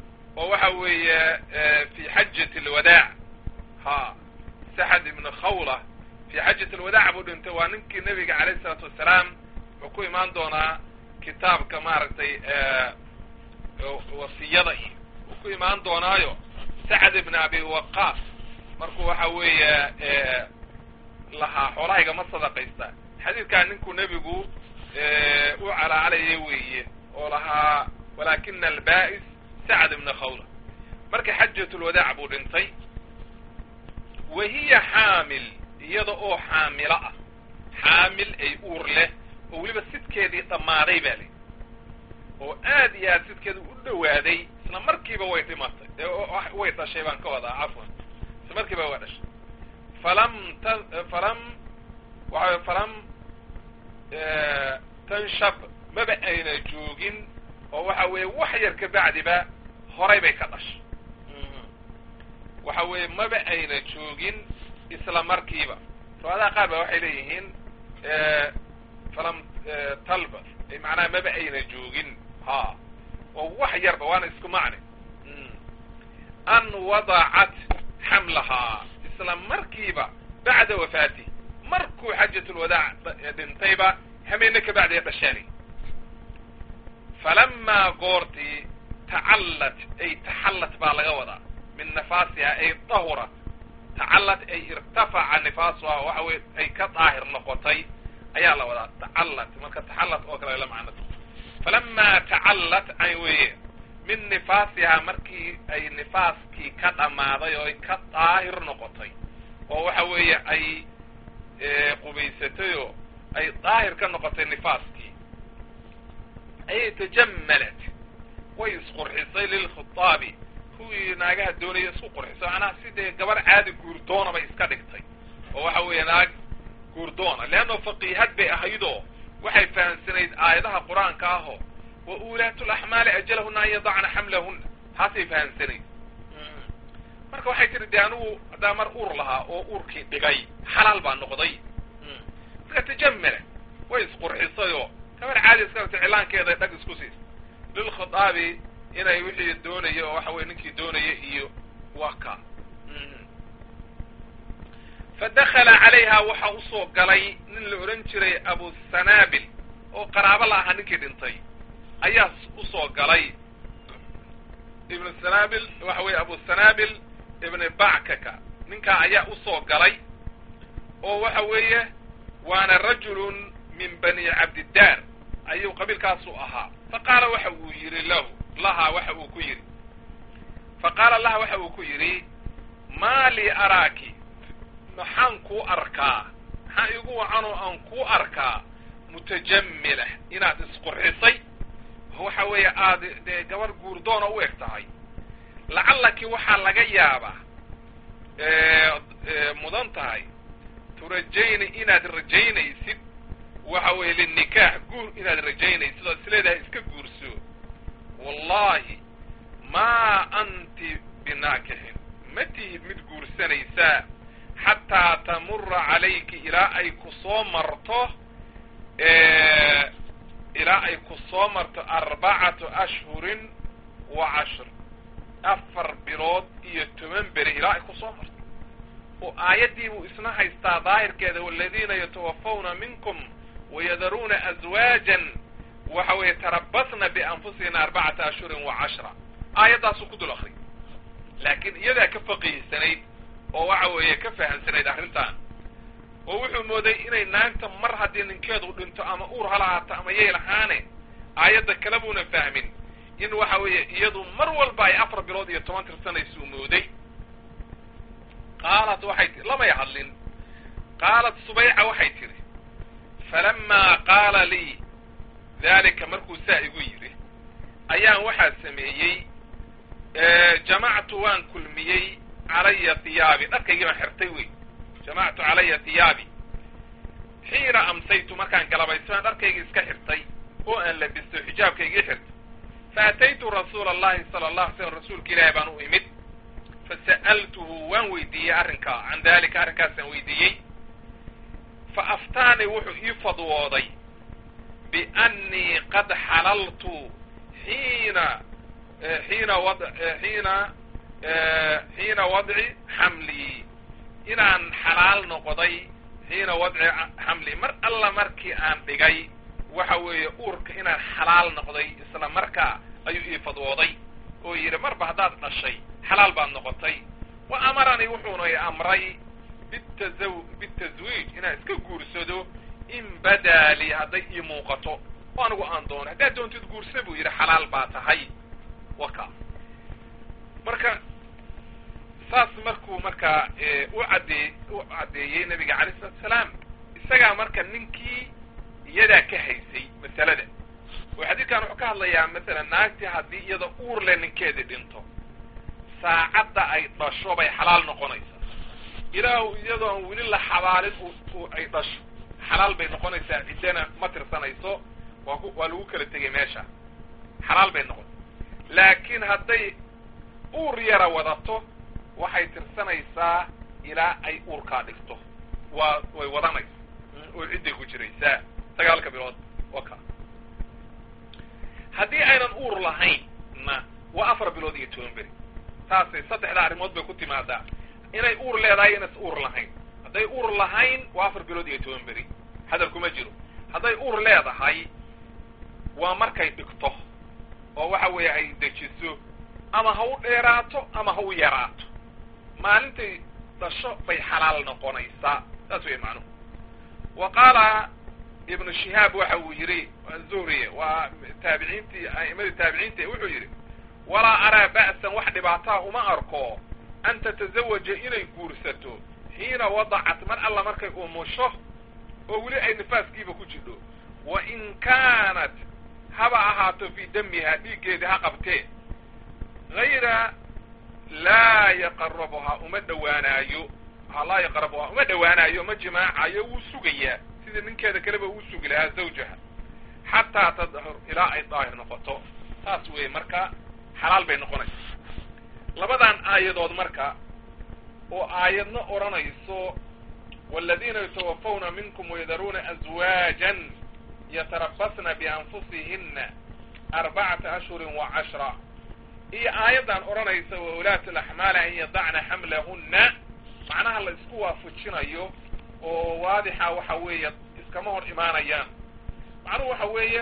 ووحوي في حجة الوداع سعد بن خولة في حجة الوداع بو دنتay waa ninkii nabiga عليه الصلاة والسلام wuxuu ku imaan doonaa kitaabka maaragtay wasiyada iyo wuxuu ku imaan doonaayo Sacd ibn Abi Waqqas markuu waxa weeye lahaa xoolahayga ma sadaqaysta xadiidkan ninkuu nabigu u calaacalayay weeye oo lahaa walaakina alba'is Sacd ibn Khawla marka xajjatul wadaac buu dhintay wahiya xaamil iyada oo xaamila ah xaamil ay uur leh oo weliba sidkeedii dhammaaday baa leh oo aad iyo aad sidkeedu u dhawaaday isla markiiba way dhimatay way dhashay baan ka wadaa cafwan isla markiiba way dhashay falam tanshab maba ayna joogin oo waxa weeye wax yar ka bacdiba horay bay ka dhashay waxa weeye maba ayna joogin isla markiiba riwaayadaha qaar ba waxay leeyihiin falam talba ay macnaha maba ayna joogin ha oo wax yarba waana isku macne an wadacat xamlaha isla markiiba bacda wafaati markuu xajatul wadaac dhintayba hameenna ka bacdi dhashaani falama goortii tacallat ay taxallat baa laga wadaa min nafaasiha ay dahurat tacallat ay irtafaca nifaasuha waxa weye ay ka daahir noqotay ayaa la wadaa tacallat marka taxallat oo kale la macno falama tacallat ay weye min nifaasiha markii ay nifaaskii ka dhammaaday oo ay ka daahir noqotay oo waxa weeye ay qubaysatay oo ay daahir ka noqotay nifaaskii ay tajammalat way isqurxisay lilkhitaabi kuwii naagaha doonaya isku qurxisay macnaha sidee gabar caadi guurdoonaba iska dhigtay oo waxa weeye naag guurdoona leanno faqiihad bay ahaydoo waxay fahamsanayd aayadaha qur-aanka ahoo wa uulaatu laxmaali ajalahuna an yadacna xamlahuna taasay fahamsanayd marka waxay tiri dee anugu haddaa mar uur lahaa oo uurkii dhigay xalaal baa noqday marka tajamala way isqurxisay oo gabar caadi iska dhigtay cilaankeeda dhag isku siisay lilkhitaabi inay wixii doonaya oo waxa weye ninkii doonaya iyo waka fadakala calayha waxa usoo galay nin la ohan jiray abu sanaabil oo qaraabo la ahaa ninkii dhintay ayaa usoo galay ibnu sanaabil waxa weye abu sanaabil ibn backaka ninkaa ayaa usoo galay oo waxa weeye waana rajulun min bani cabdiddaar ayuu qabiilkaasu ahaa faqaala waxa uu yidhi laha waxa uu ku yidhi faqaala laha waxa uu ku yidhi maa lii araaki maxaan kuu arkaa maxaa igu wacanoo aan kuu arkaa mutajammilah inaad isqurxisay waxa weeye aad dee gabar guurdoona u eg tahay lacallaki waxaa laga yaabaa mudan tahay turajayni inaad rajaynaysid waxa weeye linikaax guur inaad rajaynaysid oo isleedahay iska guurso wallahi maa anti binaakixin ma tihid mid guursanaysaa xataa tamura calayki ilaa ay ku soo marto arbacatu ashhurin wa cashr 4 bilood iyo 10 beri ilaa ay ku soo marto oo aayaddii buu isna haystaa daahirkeeda waladiina yatawafawna minkum wayadaruuna azwaajan waxa weeye tarabasna bianfusihina 4 ashhurin wa 10 aayaddaasuu ku dul akri laakiin iyadaa ka faqiihsanayd oo waxa weeye ka fahamsanayd arrintan oo wuxuu mooday inay naagta mar haddii ninkeedu dhinto ama uur ha lahaato ama yay lahaane aayadda kale buuna fahmin in waxa weeye iyadu mar walba ay 4 bilood iyo 10 tirsanaysu mooday qaalat waxay tii lamay hadlin qaalat subayca waxay tiri falamaa qaala lii dalika markuu saa igu yidhi ayaan waxaa sameeyey jamactu waan kulmiyey calaya hiyaabi dharkaygii baan xirtay wey jamactu calaya hiyaabi xiina amsaytu markaan galabaystaan dharkaygii iska xirtay oo aan labisto xijaabkaygii xirtay faataytu rasuula allahi sala allah alay slam rasuulka ilaahi baan u imid fasa'altuhu waan weydiiyey arrinkaa can dalika arrinkaasaan weydiiyey fa aftaanii wuxuu ii fadwooday biannii qad xalaltu xiina wadci xamlii inaan xalaal noqday xiina wadci xamli mar alla markii aan dhigay waxa weeye uurka inaan xalaal noqday isla markaa ayuu ii fadwooday oo yidhi marba haddaad dhashay xalaal baad noqotay wa amaranii wuxuuna i amray bitaswiij inaan iska guursado in badaa lii hadday ii muuqato oo anigu aan doono haddaad doontid guursa buu yidhi xalaal baa tahay waka marka saas markuu markaa u caddeeyey nabiga alayh salatu salaam isagaa marka ninkii iyadaa ka haysay masalada oo xadiidkan wuxuu ka hadlayaa masalan naagtii haddii iyada uur le ninkeedii dhinto saacadda ay dhasho bay xalaal noqonaysaa ilaahu iyadoo aan weli la xabaalin ay dhasho xalaal bay noqonaysaa ciddana ma tirsanayso waa lagu kala tegay meesha xalaal bay noqon laakiin hadday uur yara wadato waxay tirsanaysaa ilaa ay uurkaa dhigto way wadanaysa oo cidday ku jiraysaa 9 bilood waka haddii aynan uur lahaynna waa 4 bilood iyo 10 beri taasay 3 arrimood bay ku timaadaa inay uur leedahay inaysan uur lahayn hadday uur lahayn waa 4 bilood iyo 10 beri hadal kuma jiro hadday uur leedahay waa markay dhigto oo waxa weeye ay dejiso ama ha u dheeraato ama ha u yaraato maalintay dhasho bay xalaal noqonaysaa saas way macnuhu wa qaala ibnu shihaab waxa uu yidhi zuhri waa taabiciintii a'imadii taabiciinta wuxuu yidhi walaa araa ba'san wax dhibaataa uma arko an tatazawaja inay guursato xiina wadacat mar alla markay umusho oo weli ay nifaaskiiba ku jidho wa in kaanat haba ahaato fii damiha dhiiggeedii ha qabtee hayra laa yaqarabuhaa uma dhawaanaayo laa yaqrabuhaa uma dhawaanaayo ma jimaacayo wuu sugayaa sida ninkeeda kaleba uu sugi lahaa zawjaha xataa tadhur ilaa ay daahir noqoto taas weeye marka xalaal bay noqonaysa labadan aayadood marka oo aayadna odhanayso والذين يتوفون منكم ويذرون أزواجا يتربصن بأنفسهن 4 أشهر و10 هي آيضا أرانيس وولاة الأحمال أن يضعن حملهن معناها الله اسكوا فتشنايو وواضحة وحوية اسكمهر إيمانيان معنوه وحوية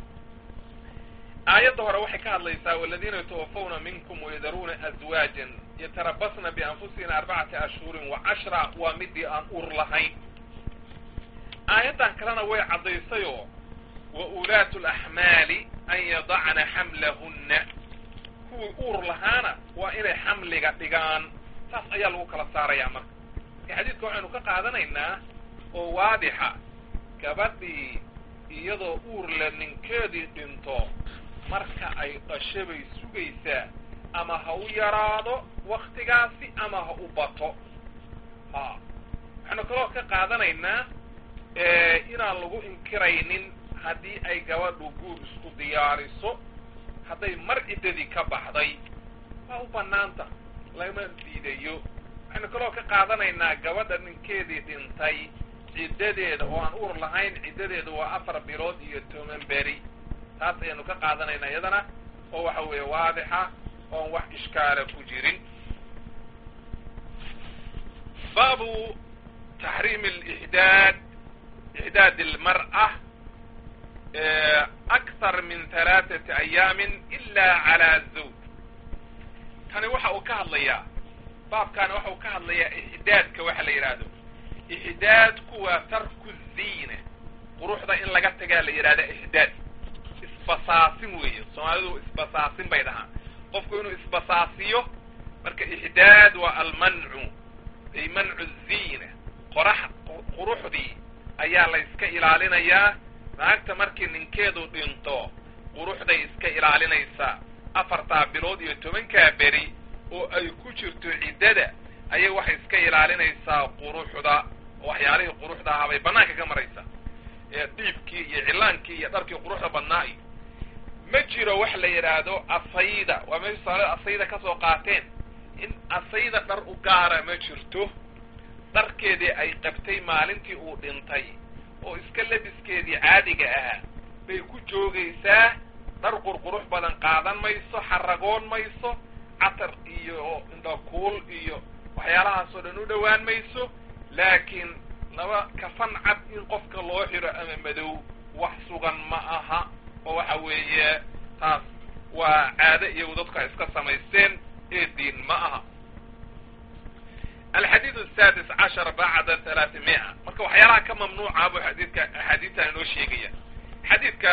آيات هنا وحي كان الله يساوي والذين يتوفون منكم ويذرون أزواجا يتربصن بأنفسهن 4 أشهر و10 ومدي أن أرلهين آيات كلنا وي عضيسيو وأولاة الأحمال أن يضعن حملهن هو أرلهانا وإلى حمل قدقان تاس أيال وكلا صار يعمل في حديث كوعنو كقادنا وواضحة كبدي يضو أرل من كادي دنتو marka ay dhashabay sugaysaa ama ha u yaraado waktigaasi ama ha u bato waxaanu kaloo ka qaadanaynaa inaan lagu inkiraynin haddii ay gabadhu guur isku diyaariso hadday mar ciddadii ka baxday waa u banaanta lama diidayo waxaanu kaloo ka qaadanaynaa gabadha ninkeedii dhintay ciddadeeda oo aan uur lahayn ciddadeeda waa 4 bilood iyo 10 beri taas ayanu ka qaadanayna iyadana oo waxa weeye waadixa oon wax ishkaala ku jirin baabu taxriim إحداد المرأة أكثر من 3 أيام إلا على الزوج كان وحا كهضليا باب كان وحا كهضليا إحداد كوحا ليرادو إحداد كوا ترك الزينة قروح دا إن لقد قال ليرادة إحداد isbasaasin weeye soomaalidu isbasaasin bay dhahaan qofku inuu isbasaasiyo marka ixdaad waa almancu ay mancu ziina quruxdii ayaa la iska ilaalinayaa naagta markii ninkeedu dhinto quruxday iska ilaalinaysaa 4 bilood iyo 10 beri oo ay ku jirto ciddada ayay waxay iska ilaalinaysaa quruxda waxyaalihii quruxda ahaa bay banaanka ka maraysaa dhiibkii iyo cilaankii iyo dharkii quruxda badnaa ma jiro wax la yidhaahdo asayda waa meesha saalada asayda ka soo qaateen in asayda dhar u gaara ma jirto dharkeedii ay qabtay maalintii uu dhintay oo iska labiskeedii caadiga ahaa bay ku joogaysaa dhar qurqurux badan qaadan mayso xaragoon mayso catar iyo indhakuul iyo waxyaalahaasoo dhan u dhowaan mayso laakiin laba kafan cad in qofka loo xiro ama madow wax sugan ma aha oo waxa weeye taas waa caado iyagu dadku ay iska samaysteen ee diin ma aha. الحديث السادس عشر بعد 300 marka waxyaalaha ka mamnuuca buu xadiidka inoo sheegaya. xadiidka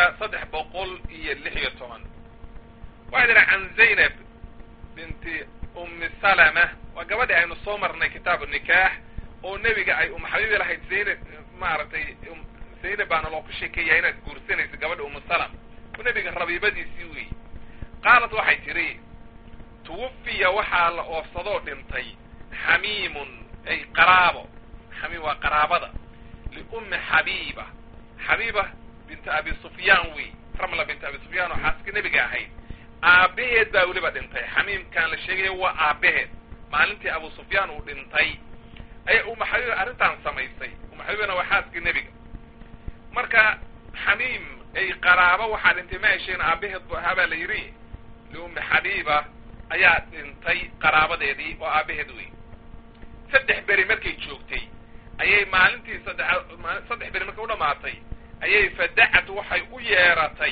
316 waxaa can Zaynab binti Salama waa gabadhi aynu soo marnay kitaab nikaax oo nebiga ay xabiibi lahayd Zaynab maaragtay Zaynab baana loo ku sheekeeyaa inaad guursanayso gabadha Salama oo nebiga rabiibadiisii wey. qaalat waxay tiri tuwfiya waxaa la oofsadoo dhintay xamiimun ay qaraabo xamiim waa qaraabada liummi xabiiba binta abi sufyaan wey ramla binta abi sufyaan oo xaaska nebiga ahayd aabaheed baa weliba dhintay. xamiimkaan la sheegaya waa aabaheed maalintii abu sufyaan uu dhintay ayay ummu xabiiba arrintaan samaysay. ummu xabiibana waa xaaska nebiga. marka xamiim ay qaraabo waxaa dhintay ma hesheen aabaheed bu ahaa baa la yidhi liummi xabiiba ayaa dhintay qaraabadeedii oo aabaheed wey. 3 beri markay joogtay ayay maalintii 3 beri markay u dhamaatay ayay fadacad waxay u yeeratay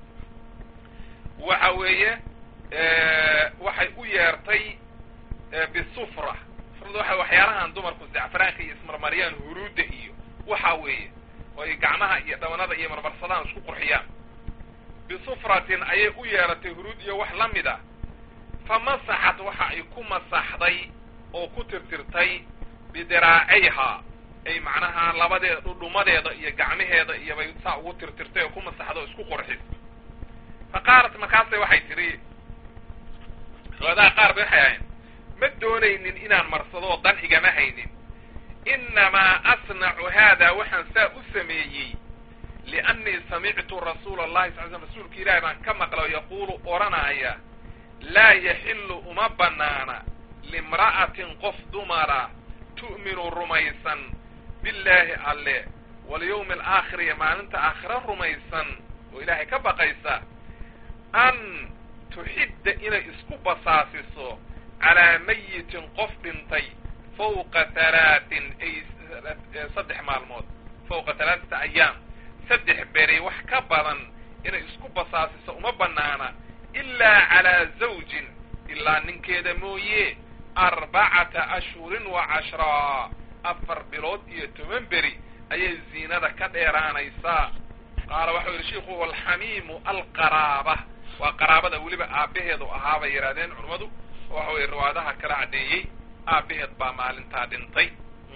waxa weeye waxay u yeertay bisufra. sufrada waxa waxyaalahan dumarku zacfaraanka iyo ismarmariyaan huruudda iyo waxa weeye oo ay gacmaha iyo dhabanada iyo marmarsadaan isku qurxiyaan. bisufratin ayay u yeeratay huruud iyo wax la mid a famasaxat waxa ay ku masaxday oo ku tirtirtay bidiraacayha ay macnaha labadeeda dhudhumadeeda iyo gacmaheeda iyo bay saa ugu tirtirtay oo ku masaxdo isku qurxis. faqaalat markaasay waxay tiri riwaayadaha qaar bay waxay ahayn ma doonaynin inaan marsado dan igama haynin inamaa asnacu haada waxaan saa u sameeyey liannii samictu rasuula allahi sal sl rasuulka ilaahi baan ka maqla oo yaquulu oranaya laa yaxilu uma banaana limra'atin qof dumara tu'minu rumaysan billaahi alle walyawmi alaakhir iyo maalinta aakhira rumaysan oo ilaahay ka baqaysa an tuxidda inay isku basaasiso calaa mayitin qof dhintay fawqa 3 ay 3 maalmood fawqa 3 ayaam 3 beri wax ka badan inay isku basaasiso uma banaana ilaa calaa zawjin ilaa ninkeeda mooye 4 ashhurin wa 10 4 bilood iyo 10 beri ayay ziinada ka dheeraanaysaa. qaala waxau yidhi shiiku walxamiimu alqaraaba waa qaraabada weliba aabaheedu ahaa bay yidhahdeen culummadu oo waxa weye riwaayadaha kala caddeeyey aabaheed baa maalintaa dhintay.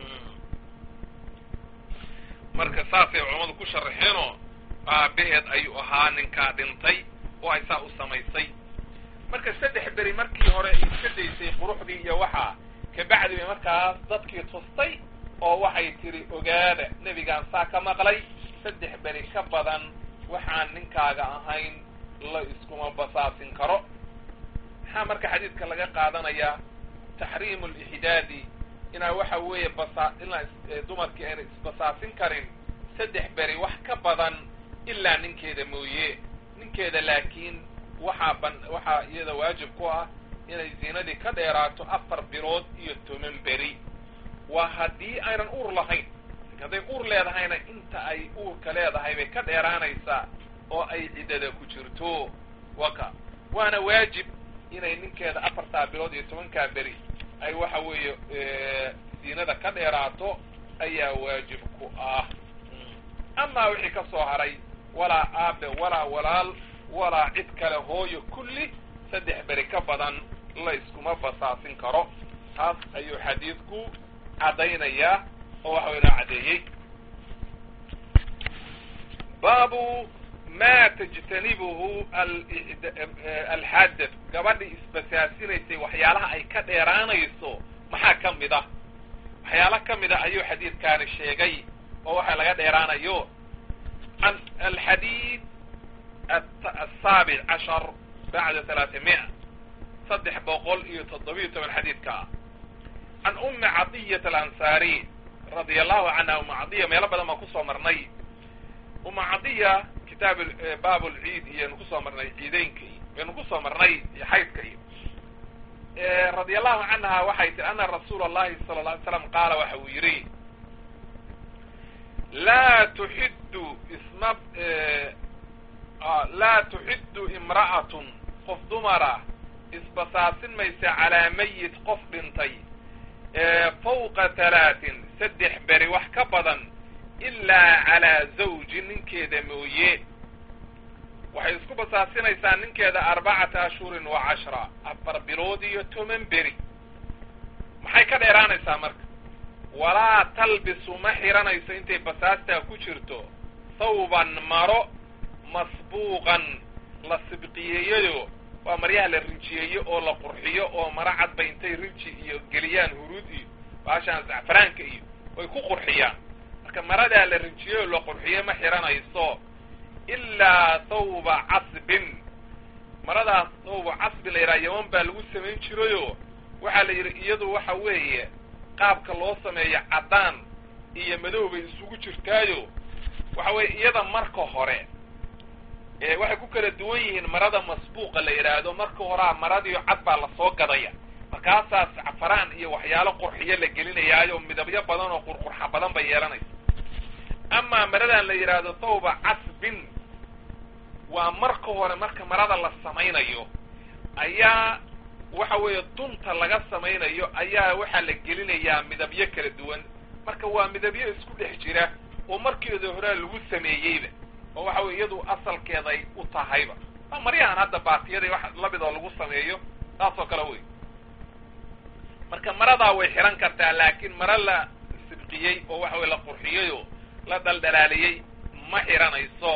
marka saasay culummadu ku sharaxeenoo aabaheed ayuu ahaa ninkaa dhintay oo ay saa u samaysay. marka 3 beri markii hore ay iska daysay quruxdii iyo waxaa kabacdi bay markaas dadkii tustay oo waxay tiri ogaada nebigaan saa ka maqlay 3 beri ka badan waxaan ninkaaga ahayn la iskuma basaasin karo. maxaa marka xadiidka laga qaadanayaa taxriimu lixdaadi inaa waxa weeye inaa dumarkii ayna isbasaasin karin 3 beri wax ka badan ilaa ninkeeda mooye. ninkeeda laakiin waxaa iyada waajib ku ah inay ziinadii ka dheeraato 4 bilood iyo 10 beri. waa haddii aynan uur lahayn. hadday uur leedahayna inta ay uurka leedahay bay ka dheeraanaysaa oo ay ciddada ku jirto. waana waajib inay ninkeeda 4 bilood iyo 10 beri ay waxa weeye ziinada ka dheeraato ayaa waajib ku ah. amaa wixii ka soo haray walaa aabe walaa walaal walaa cid kale hooyo kulli 3 beri ka badan la iskuma basaasin karo. taas ayuu xadiidku caddaynayaa oo waxa inoo caddeeyey. baabu ma tajtanibuhu alxaadad gabadhii isbasaasinaysay waxyaalaha ay ka dheeraanayso maxaa ka mid ah. waxyaala ka mid a ayuu xadiidkaani sheegay oo waxa laga dheeraanayo. alxadiid 17 bacda 300 317 xadiidka can ummi cadiyat alansaari radia allahu canha. umma cadiya meelo badan baan kusoo marnay. umma cadiya kitaab baab lciid iyanu kusoo marnay ciideynkii baynu kusoo marnay xaydka iyo radia allahu canha waxay tii ana rasuula allahi sala lla alay slam qaala waxa uu yidhi laa tuxiddu imra'atun qof dumara isbasaasin maysa calaa mayit qof dhintay fawqa 3 saddex beri wax ka badan ilaa calaa zawji ninkeeda mooye. waxay isku basaasinaysaa ninkeeda 4 ashhurin wa 10 4 bilood iyo 10 beri. maxay ka dheeraanaysaa marka? walaa talbisu ma xiranayso intay basaastaa ku jirto thawban maro masbuuqan la sibqiyeeyo, waa maryaha la rinjiyeeyo oo la qurxiyo oo maro cadba intay rinji iyo geliyaan huruud iyo baashaan zacfaraanka iyo way ku qurxiyaan. marka maradaa la rinjiyeyo la qurxiyo ma xiranayso ilaa thawba casbin. maradaas thawba casbi la yidhaha yaman baa lagu samayn jirayo waxaa la yidhi iyadu waxa weeye qaabka loo sameeyo caddaan iyo madow bay isugu jirtaayo waxa weeye iyada marka hore waxay ku kala duwan yihiin marada masbuuqa la yidhaahdo. marka horaa maradiio cad baa lasoo gadaya, markaasaa sacfaraan iyo waxyaalo qurxiyo la gelinayaayo midabyo badan oo qurqurxa badan bay yeelanaysa. amaa maradan la yidhaahdo thawba casbin waa marka hore marka marada la samaynayo ayaa waxa weeye dunta laga samaynayo ayaa waxaa la gelinayaa midabyo kala duwan. marka waa midabyo isku dhex jira oo markeeda horaa lagu sameeyeyba oo waxa weye iyadu asalkeeday u tahayba. waa maryahan hadda baatiyada wax lamidoo lagu sameeyo taasoo kale wey. marka maradaa way xiran kartaa, laakiin mara la sibqiyey oo waxa weye la qurxiyeyoo la daldalaaliyey ma xiranayso.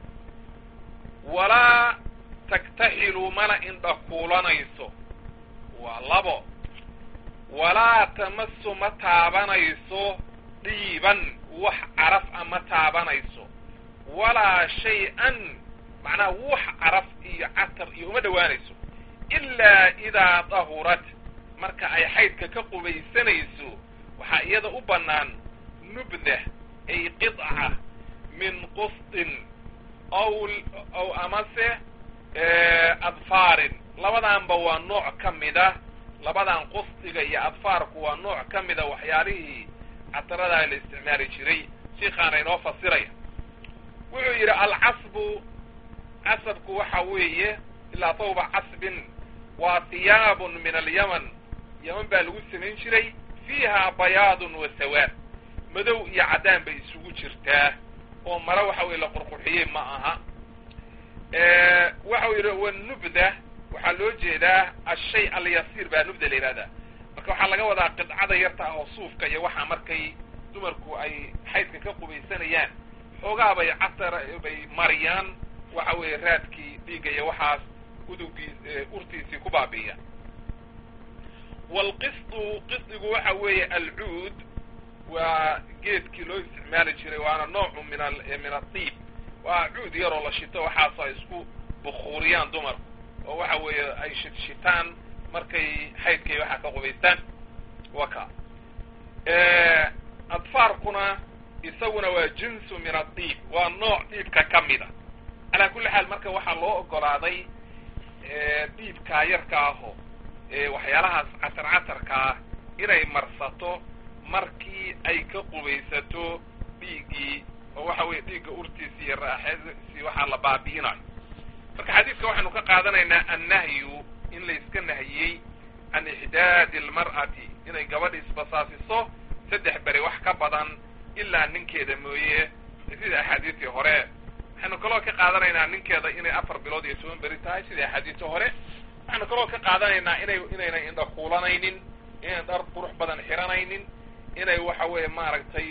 walaa taktaxilu mana indha kuulanayso. waa 2. walaa tamasu ma taabanayso dhiiban wax caraf a ma taabanayso. walaa shay-an macnaha wax caraf iyo catar iyo uma dhowaanayso ilaa idaa dahurat marka ay xaydka ka qubaysanayso. waxaa iyada u bannaan nubdah ay qidca min qustin aw amase adfaarin. labadaanba waa nooc ka mida. labadan qusdiga iyo adfaarku waa nooc ka mida waxyaalihii cataradaa la isticmaali jiray. shiikhaana inoo fasiraya wuxuu yidhi alcasbu casabku waxa weeye ilaa thawba casbin waa hiyaabun min alyaman. yaman baa lagu samayn jiray fiiha bayaadun wa sawaad. madow iyo caddaan bay isugu jirtaa oo maro waxa weye la qurqurxiyey ma aha. waxau yidhi wanubda waxaa loo jeedaa ashay alyasiir baa nubda la yidhahdaa. marka waxaa laga wadaa qidcada yarta oo suufka iyo waxaa markay dumarku ay xaydka ka qubaysanayaan xoogaa bay catar bay mariyaan waxa weeye raadkii dhiigga iyo waxaas udugii urtiisii ku baabi'iya. qisdigu waxa weeye alcuud waa geedkii loo isticmaali jiray waana noocu min adiib. waa cuud yaroo la shito waxaas ay isku bukuuriyaan dumarku oo waxa weeye ay shitaan markay xaydkay waxaa ka qubaystaan. waka adfaarkuna isaguna waa jinsu min adiib, waa nooc dhiibka ka mida. calaa kulli xaal marka waxaa loo ogolaaday dhiibkaa yarka aho waxyaalahaas catarkaa inay marsato markii ay ka qubaysato dhiiggii oo waxa weye dhiigga urtiisi iyo raaxadiisii waxaa la baabi'inayo. marka xadiidka waxaynu ka qaadanaynaa annahyu in layska nahiyey can ixdaadi almar'ati inay gabadha isbasaasiso 3 beri wax ka badan ilaa ninkeeda mooye sida axaadiistii hore. waxaynu kaloo ka qaadanaynaa ninkeeda inay 4 bilood iyo 10 beri tahay sida axaadiistii hore. waxaynu kaloo ka qaadanaynaa inayna indha kuulanaynin, inayna dhar qurux badan xiranaynin, inay waxa weeye maaragtay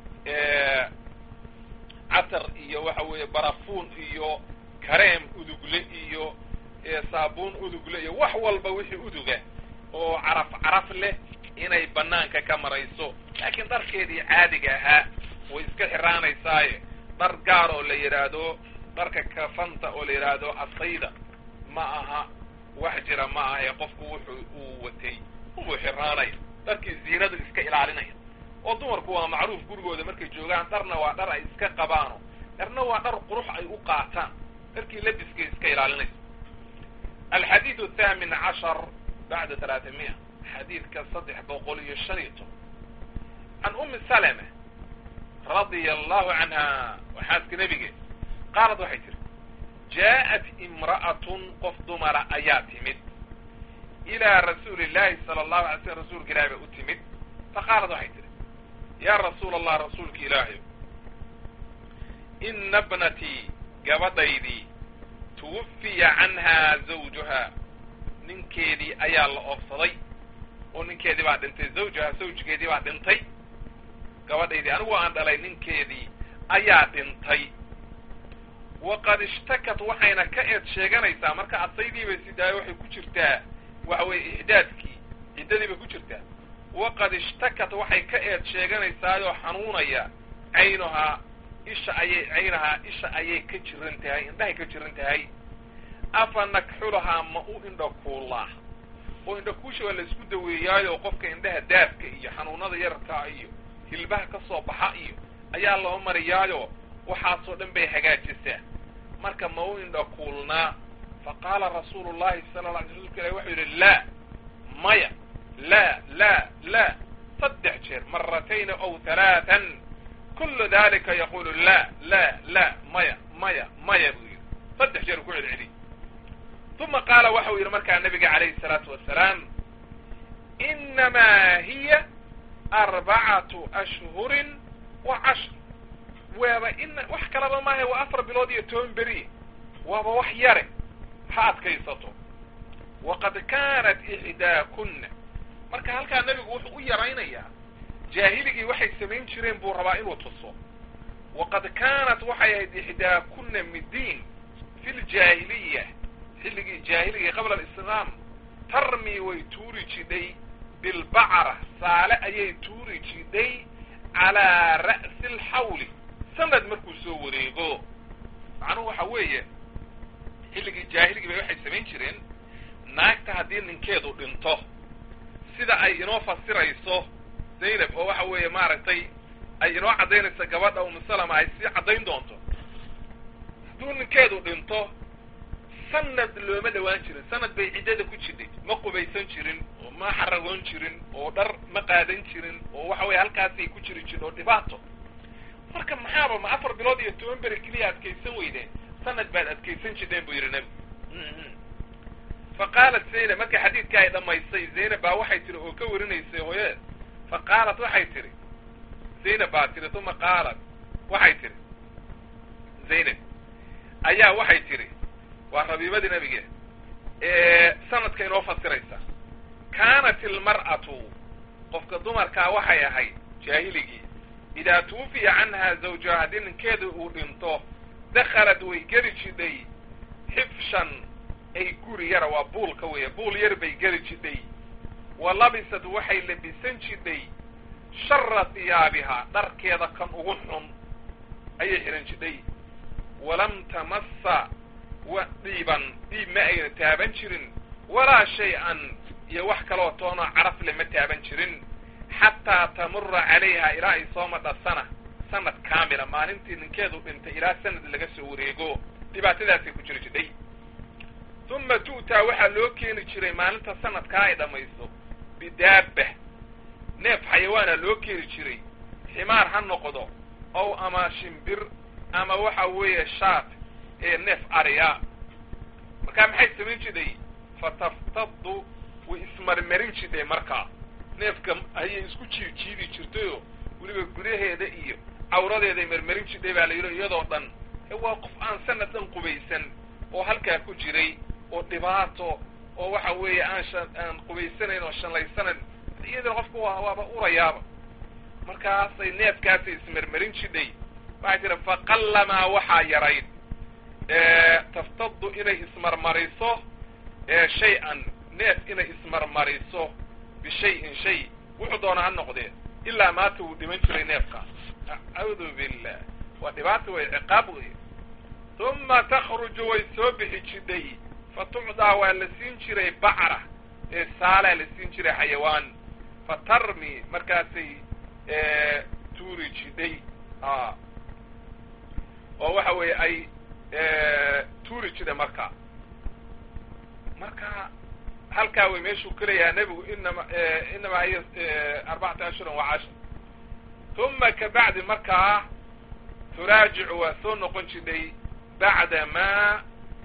catar iyo waxa weeye barafuun iyo kareem udugle iyo saabuun udugle iyo wax walba wixii uduga oo caraf leh inay banaanka ka marayso. laakiin dharkeedii caadiga ahaa way iska xiraanaysaaye dhar gaar oo la yidhaahdo dharka kafanta oo la yidhaahdo asayda ma aha wax jira ma aha ee qofku wuxuu uu watay uu xiraanaya. dharkii ziinada iska ilaalinaya oo dumarku waa macruuf gurigooda markay joogaan dharna waa dhar ay iska qabaano, dharna waa dhar qurux ay u qaataan. dharkii labiskay iska ilaalinaysa. alxadiidu 18 bacda 300 xadiidka 315 can umi salama radia allahu canha waxaaska nebige qaalad waxay tiri jaءat imra'atun qof dumara ayaa timid ilaa rasuuli illahi sala allahu alay slm rasuulka ilahi bay u timid faqaalad waxay tihi yaa rasuula allah rasuulka ilaahayo ina bnatii gabadhaydii tuwafiya canhaa zawjuhaa ninkeedii ayaa la oofsaday oo ninkeedii baa dhintay zawjaha zawjkeedii baa dhintay gabadhaydii anigu aan dhalay ninkeedii ayaa dhintay waqad ishtakat waxayna ka eed sheeganaysaa marka asaydii bay sidaayo waxay ku jirtaa waxa weeye ixdaadkii ciddadii bay ku jirtaa waqad ishtakat waxay ka eed sheeganaysaayoo xanuunaya caynahaa isha ayay ka jiran tahay indhahay ka jiran tahay afa nakxulahaa ma u indhakuullaa oo indhakuusha waa la isku daweeyaayo qofka indhaha daafka iyo xanuunada yararkaa iyo hilbaha ka soo baxa iyo ayaa loo mariyaayo waxaasoo dhan bay hagaajisaa marka ma u indhakuulnaa faqaala rasuulu llahi sala la alay rasulka ilahi wuxuu yidhi laa maya laa 3 jeer maratayni aw 3 kulu dalika yaqulu la maya buu yidhi 3 jeer ku celceliy uma qaala waxau yidhi markaa nabiga calayhi الsalaatu wasalaam inamaa hiya 4 ashhurin wa 10 waaba wax kalaba maaha waa 4 bilood iyo 10 beri waaba wax yare ha adkaysato waqad kaanat ixdaakuna marka halkaa nebigu wuxuu u yaraynayaa jaahiligii waxay samayn jireen buu rabaa inuu tuso waqad kaanat waxay ahayd ixdaakuna midiin fi ljaahiliya xilligii jaahiligii qabla alislaam tarmi way tuuri jidhay bilbacra saale ayay tuuri jidhay calaa ra'si alxawli sanad markuu soo wareego macnuhu waxa weeye xilligii jaahiligii bay waxay samayn jireen naagta haddii ninkeedu dhinto sida ay inoo fasirayso zaynab oo waxa weeye maaragtay ay inoo caddaynaysa gabadha umu salama ay sii caddayn doonto hadduu ninkeedu dhinto sanad looma dhawaan jirin sanad bay ciddada ku jidhay ma qubaysan jirin oo ma xaragoon jirin oo dhar ma qaadan jirin oo waxa weeye halkaasay ku jiri jirin oo dhibaato marka maxaaba ma 4 bilood iyo 10 beri keliya adkaysan weydeen sanad baad adkaysan jidheen buu yidhi nebi faqaalat zaynab markay xadiidka ay dhamaysay zaynab baa waxay tihi oo ka warinaysay hooyadeed faqaalat waxay tihi zaynab baa tihi uma qaalat waxay tihi zaynab ayaa waxay tihi waa rabiibadii nabiga sanadka inoo fasiraysa kaanat ilmar'atu qofka dumarkaa waxay ahayd jaahiligii idaa tuwufiya canhaa zawjaha haddii ninkeeda uu dhinto dakhalad way geli jidhay xifshan ay guri yara waa buulka weeye buul yar bay geli jidhay wa labisad waxay labisan jidhay shara hiyaabihaa dharkeeda kan ugu xun ayay xihan jidhay walam tamassa dhiib ma ayna taaban jirin walaa shay-an iyo wax kaloo toonoo caraf le ma taaban jirin xataa tamura calayha ilaa ay soo madha sanad kaamila maalintii ninkeedu dhintay ilaa sanad laga soo wareego dhibaatadaasay ku jiri jidhay uma tu'taa waxaa loo keeni jiray maalinta sanadkaa ay dhammayso bidaaba neef xayawaana loo keeni jiray ximaar ha noqdo ow ama shimbir ama waxa weeye shaat neef ariya markaa maxay samayn jidhay fataftadu way ismarmarin jidhay markaa neefka ayay isku jiidi jirtayoo weliba gudaheeda iyo cawradeeday marmarin jidhay baa la yidhi iyadoo dhan waa qof aan sanad dhan qubaysan oo halkaa ku jiray oo dhibaato oo waxa weeye aan qubaysanayn oo shanlaysanayn iyadana qofka waaba urayaaba markaasay neefkaasay ismarmarin jidhay waxay tiri faqallamaa waxaa yarayd taftadu inay ismarmariso shay-an neef inay ismarmariso bishayin shay wuxuu doona ha noqdee ilaa maata wuu dhiman jiray neefkaas acuudu billah waa dhibaata way ciqaab wey uma takhruju way soo bixi jidhay fatucdaa waa la siin jiray bacra saalaa la siin jiray xayawaan fatarmi markaasay tuuri jidhay oo waxa weeye ay tuuri jidhay marka halkaa way meeshuu ka leeyahaa nebigu inamaa hiya 14 ashhuran wa 10 ثم كبعد مركا تراجع وثون قنشدي بعد ما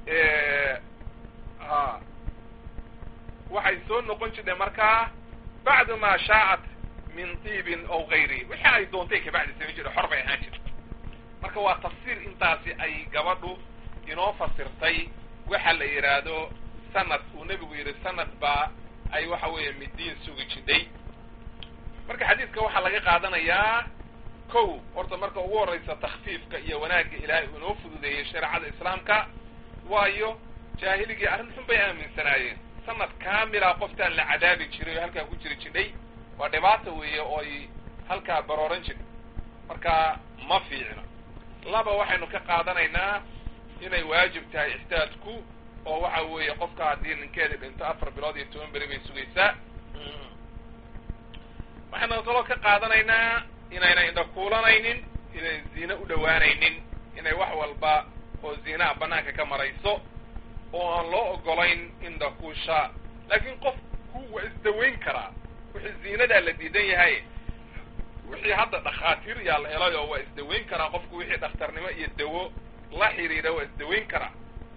waxay soo noqon jirtay markaa bacda ma shaacat min tiibin aw gayri wixii ay doontay kabacdi samayn jirtay xor bay ahaan jirtay marka waa tafsiir intaasi ay gabadhu inoo fasirtay waxa la yidhaahdo sanad uu nebigu yidhi sanad baa ay waxa weeye midiin sugi jidhay marka xadiidka waxaa laga qaadanayaa kow horta marka ugu horraysa takhfiifka iyo wanaagga ilaahay uu inoo fududeeyey shareecada islaamka waayo jaahiligii arrin xun bay aaminsanaayeen sanad kaamila qoftaan la cadaabi jiray oo halkaa ku jiri jidhay waa dhibaata weeye oo ay halkaa barooran jirtay marka ma fiicno laba waxaynu ka qaadanaynaa inay waajib tahay ixdaadku oo waxa weeye qofka haddii ninkeeda dhinto 4 bilood iyo 10 beri bay sugaysaa waxaynu kaloo ka qaadanaynaa inayna indha kuulanaynin inay ziine u dhowaanaynin inay wax walba oo ziinaha banaanka ka marayso oo aan loo ogolayn indha kuusha laakiin qofku waa isdawayn karaa wixii ziinadaa la diidan yahay wixii hadda dhakhaatiir yaa la helay oo waa isdawayn karaa qofku wixii dhakhtarnimo iyo dawo la xiriira waa isdawayn karaa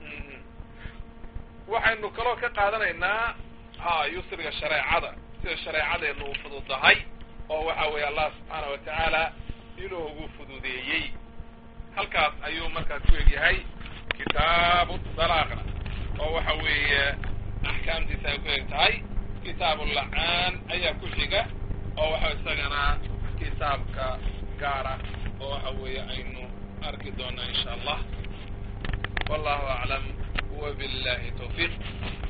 waxaynu kaloo ka qaadanaynaa yusriga shareecada sida shareecadeenu u fududahay oo waxa weeye allah subxaana wa tacaala inuu ugu fududeeyey halkaas ayuu markaas ku egyahay kitaabu dalaaqna oo waxa weeye axkaamtiisa ay ku eg tahay kitaabu lacaan ayaa ku xiga oo waxa isagana kitaabka gaara oo waxa weeye aynu arki doonaa insha allah wallahu aclam wabillahi tawfiiq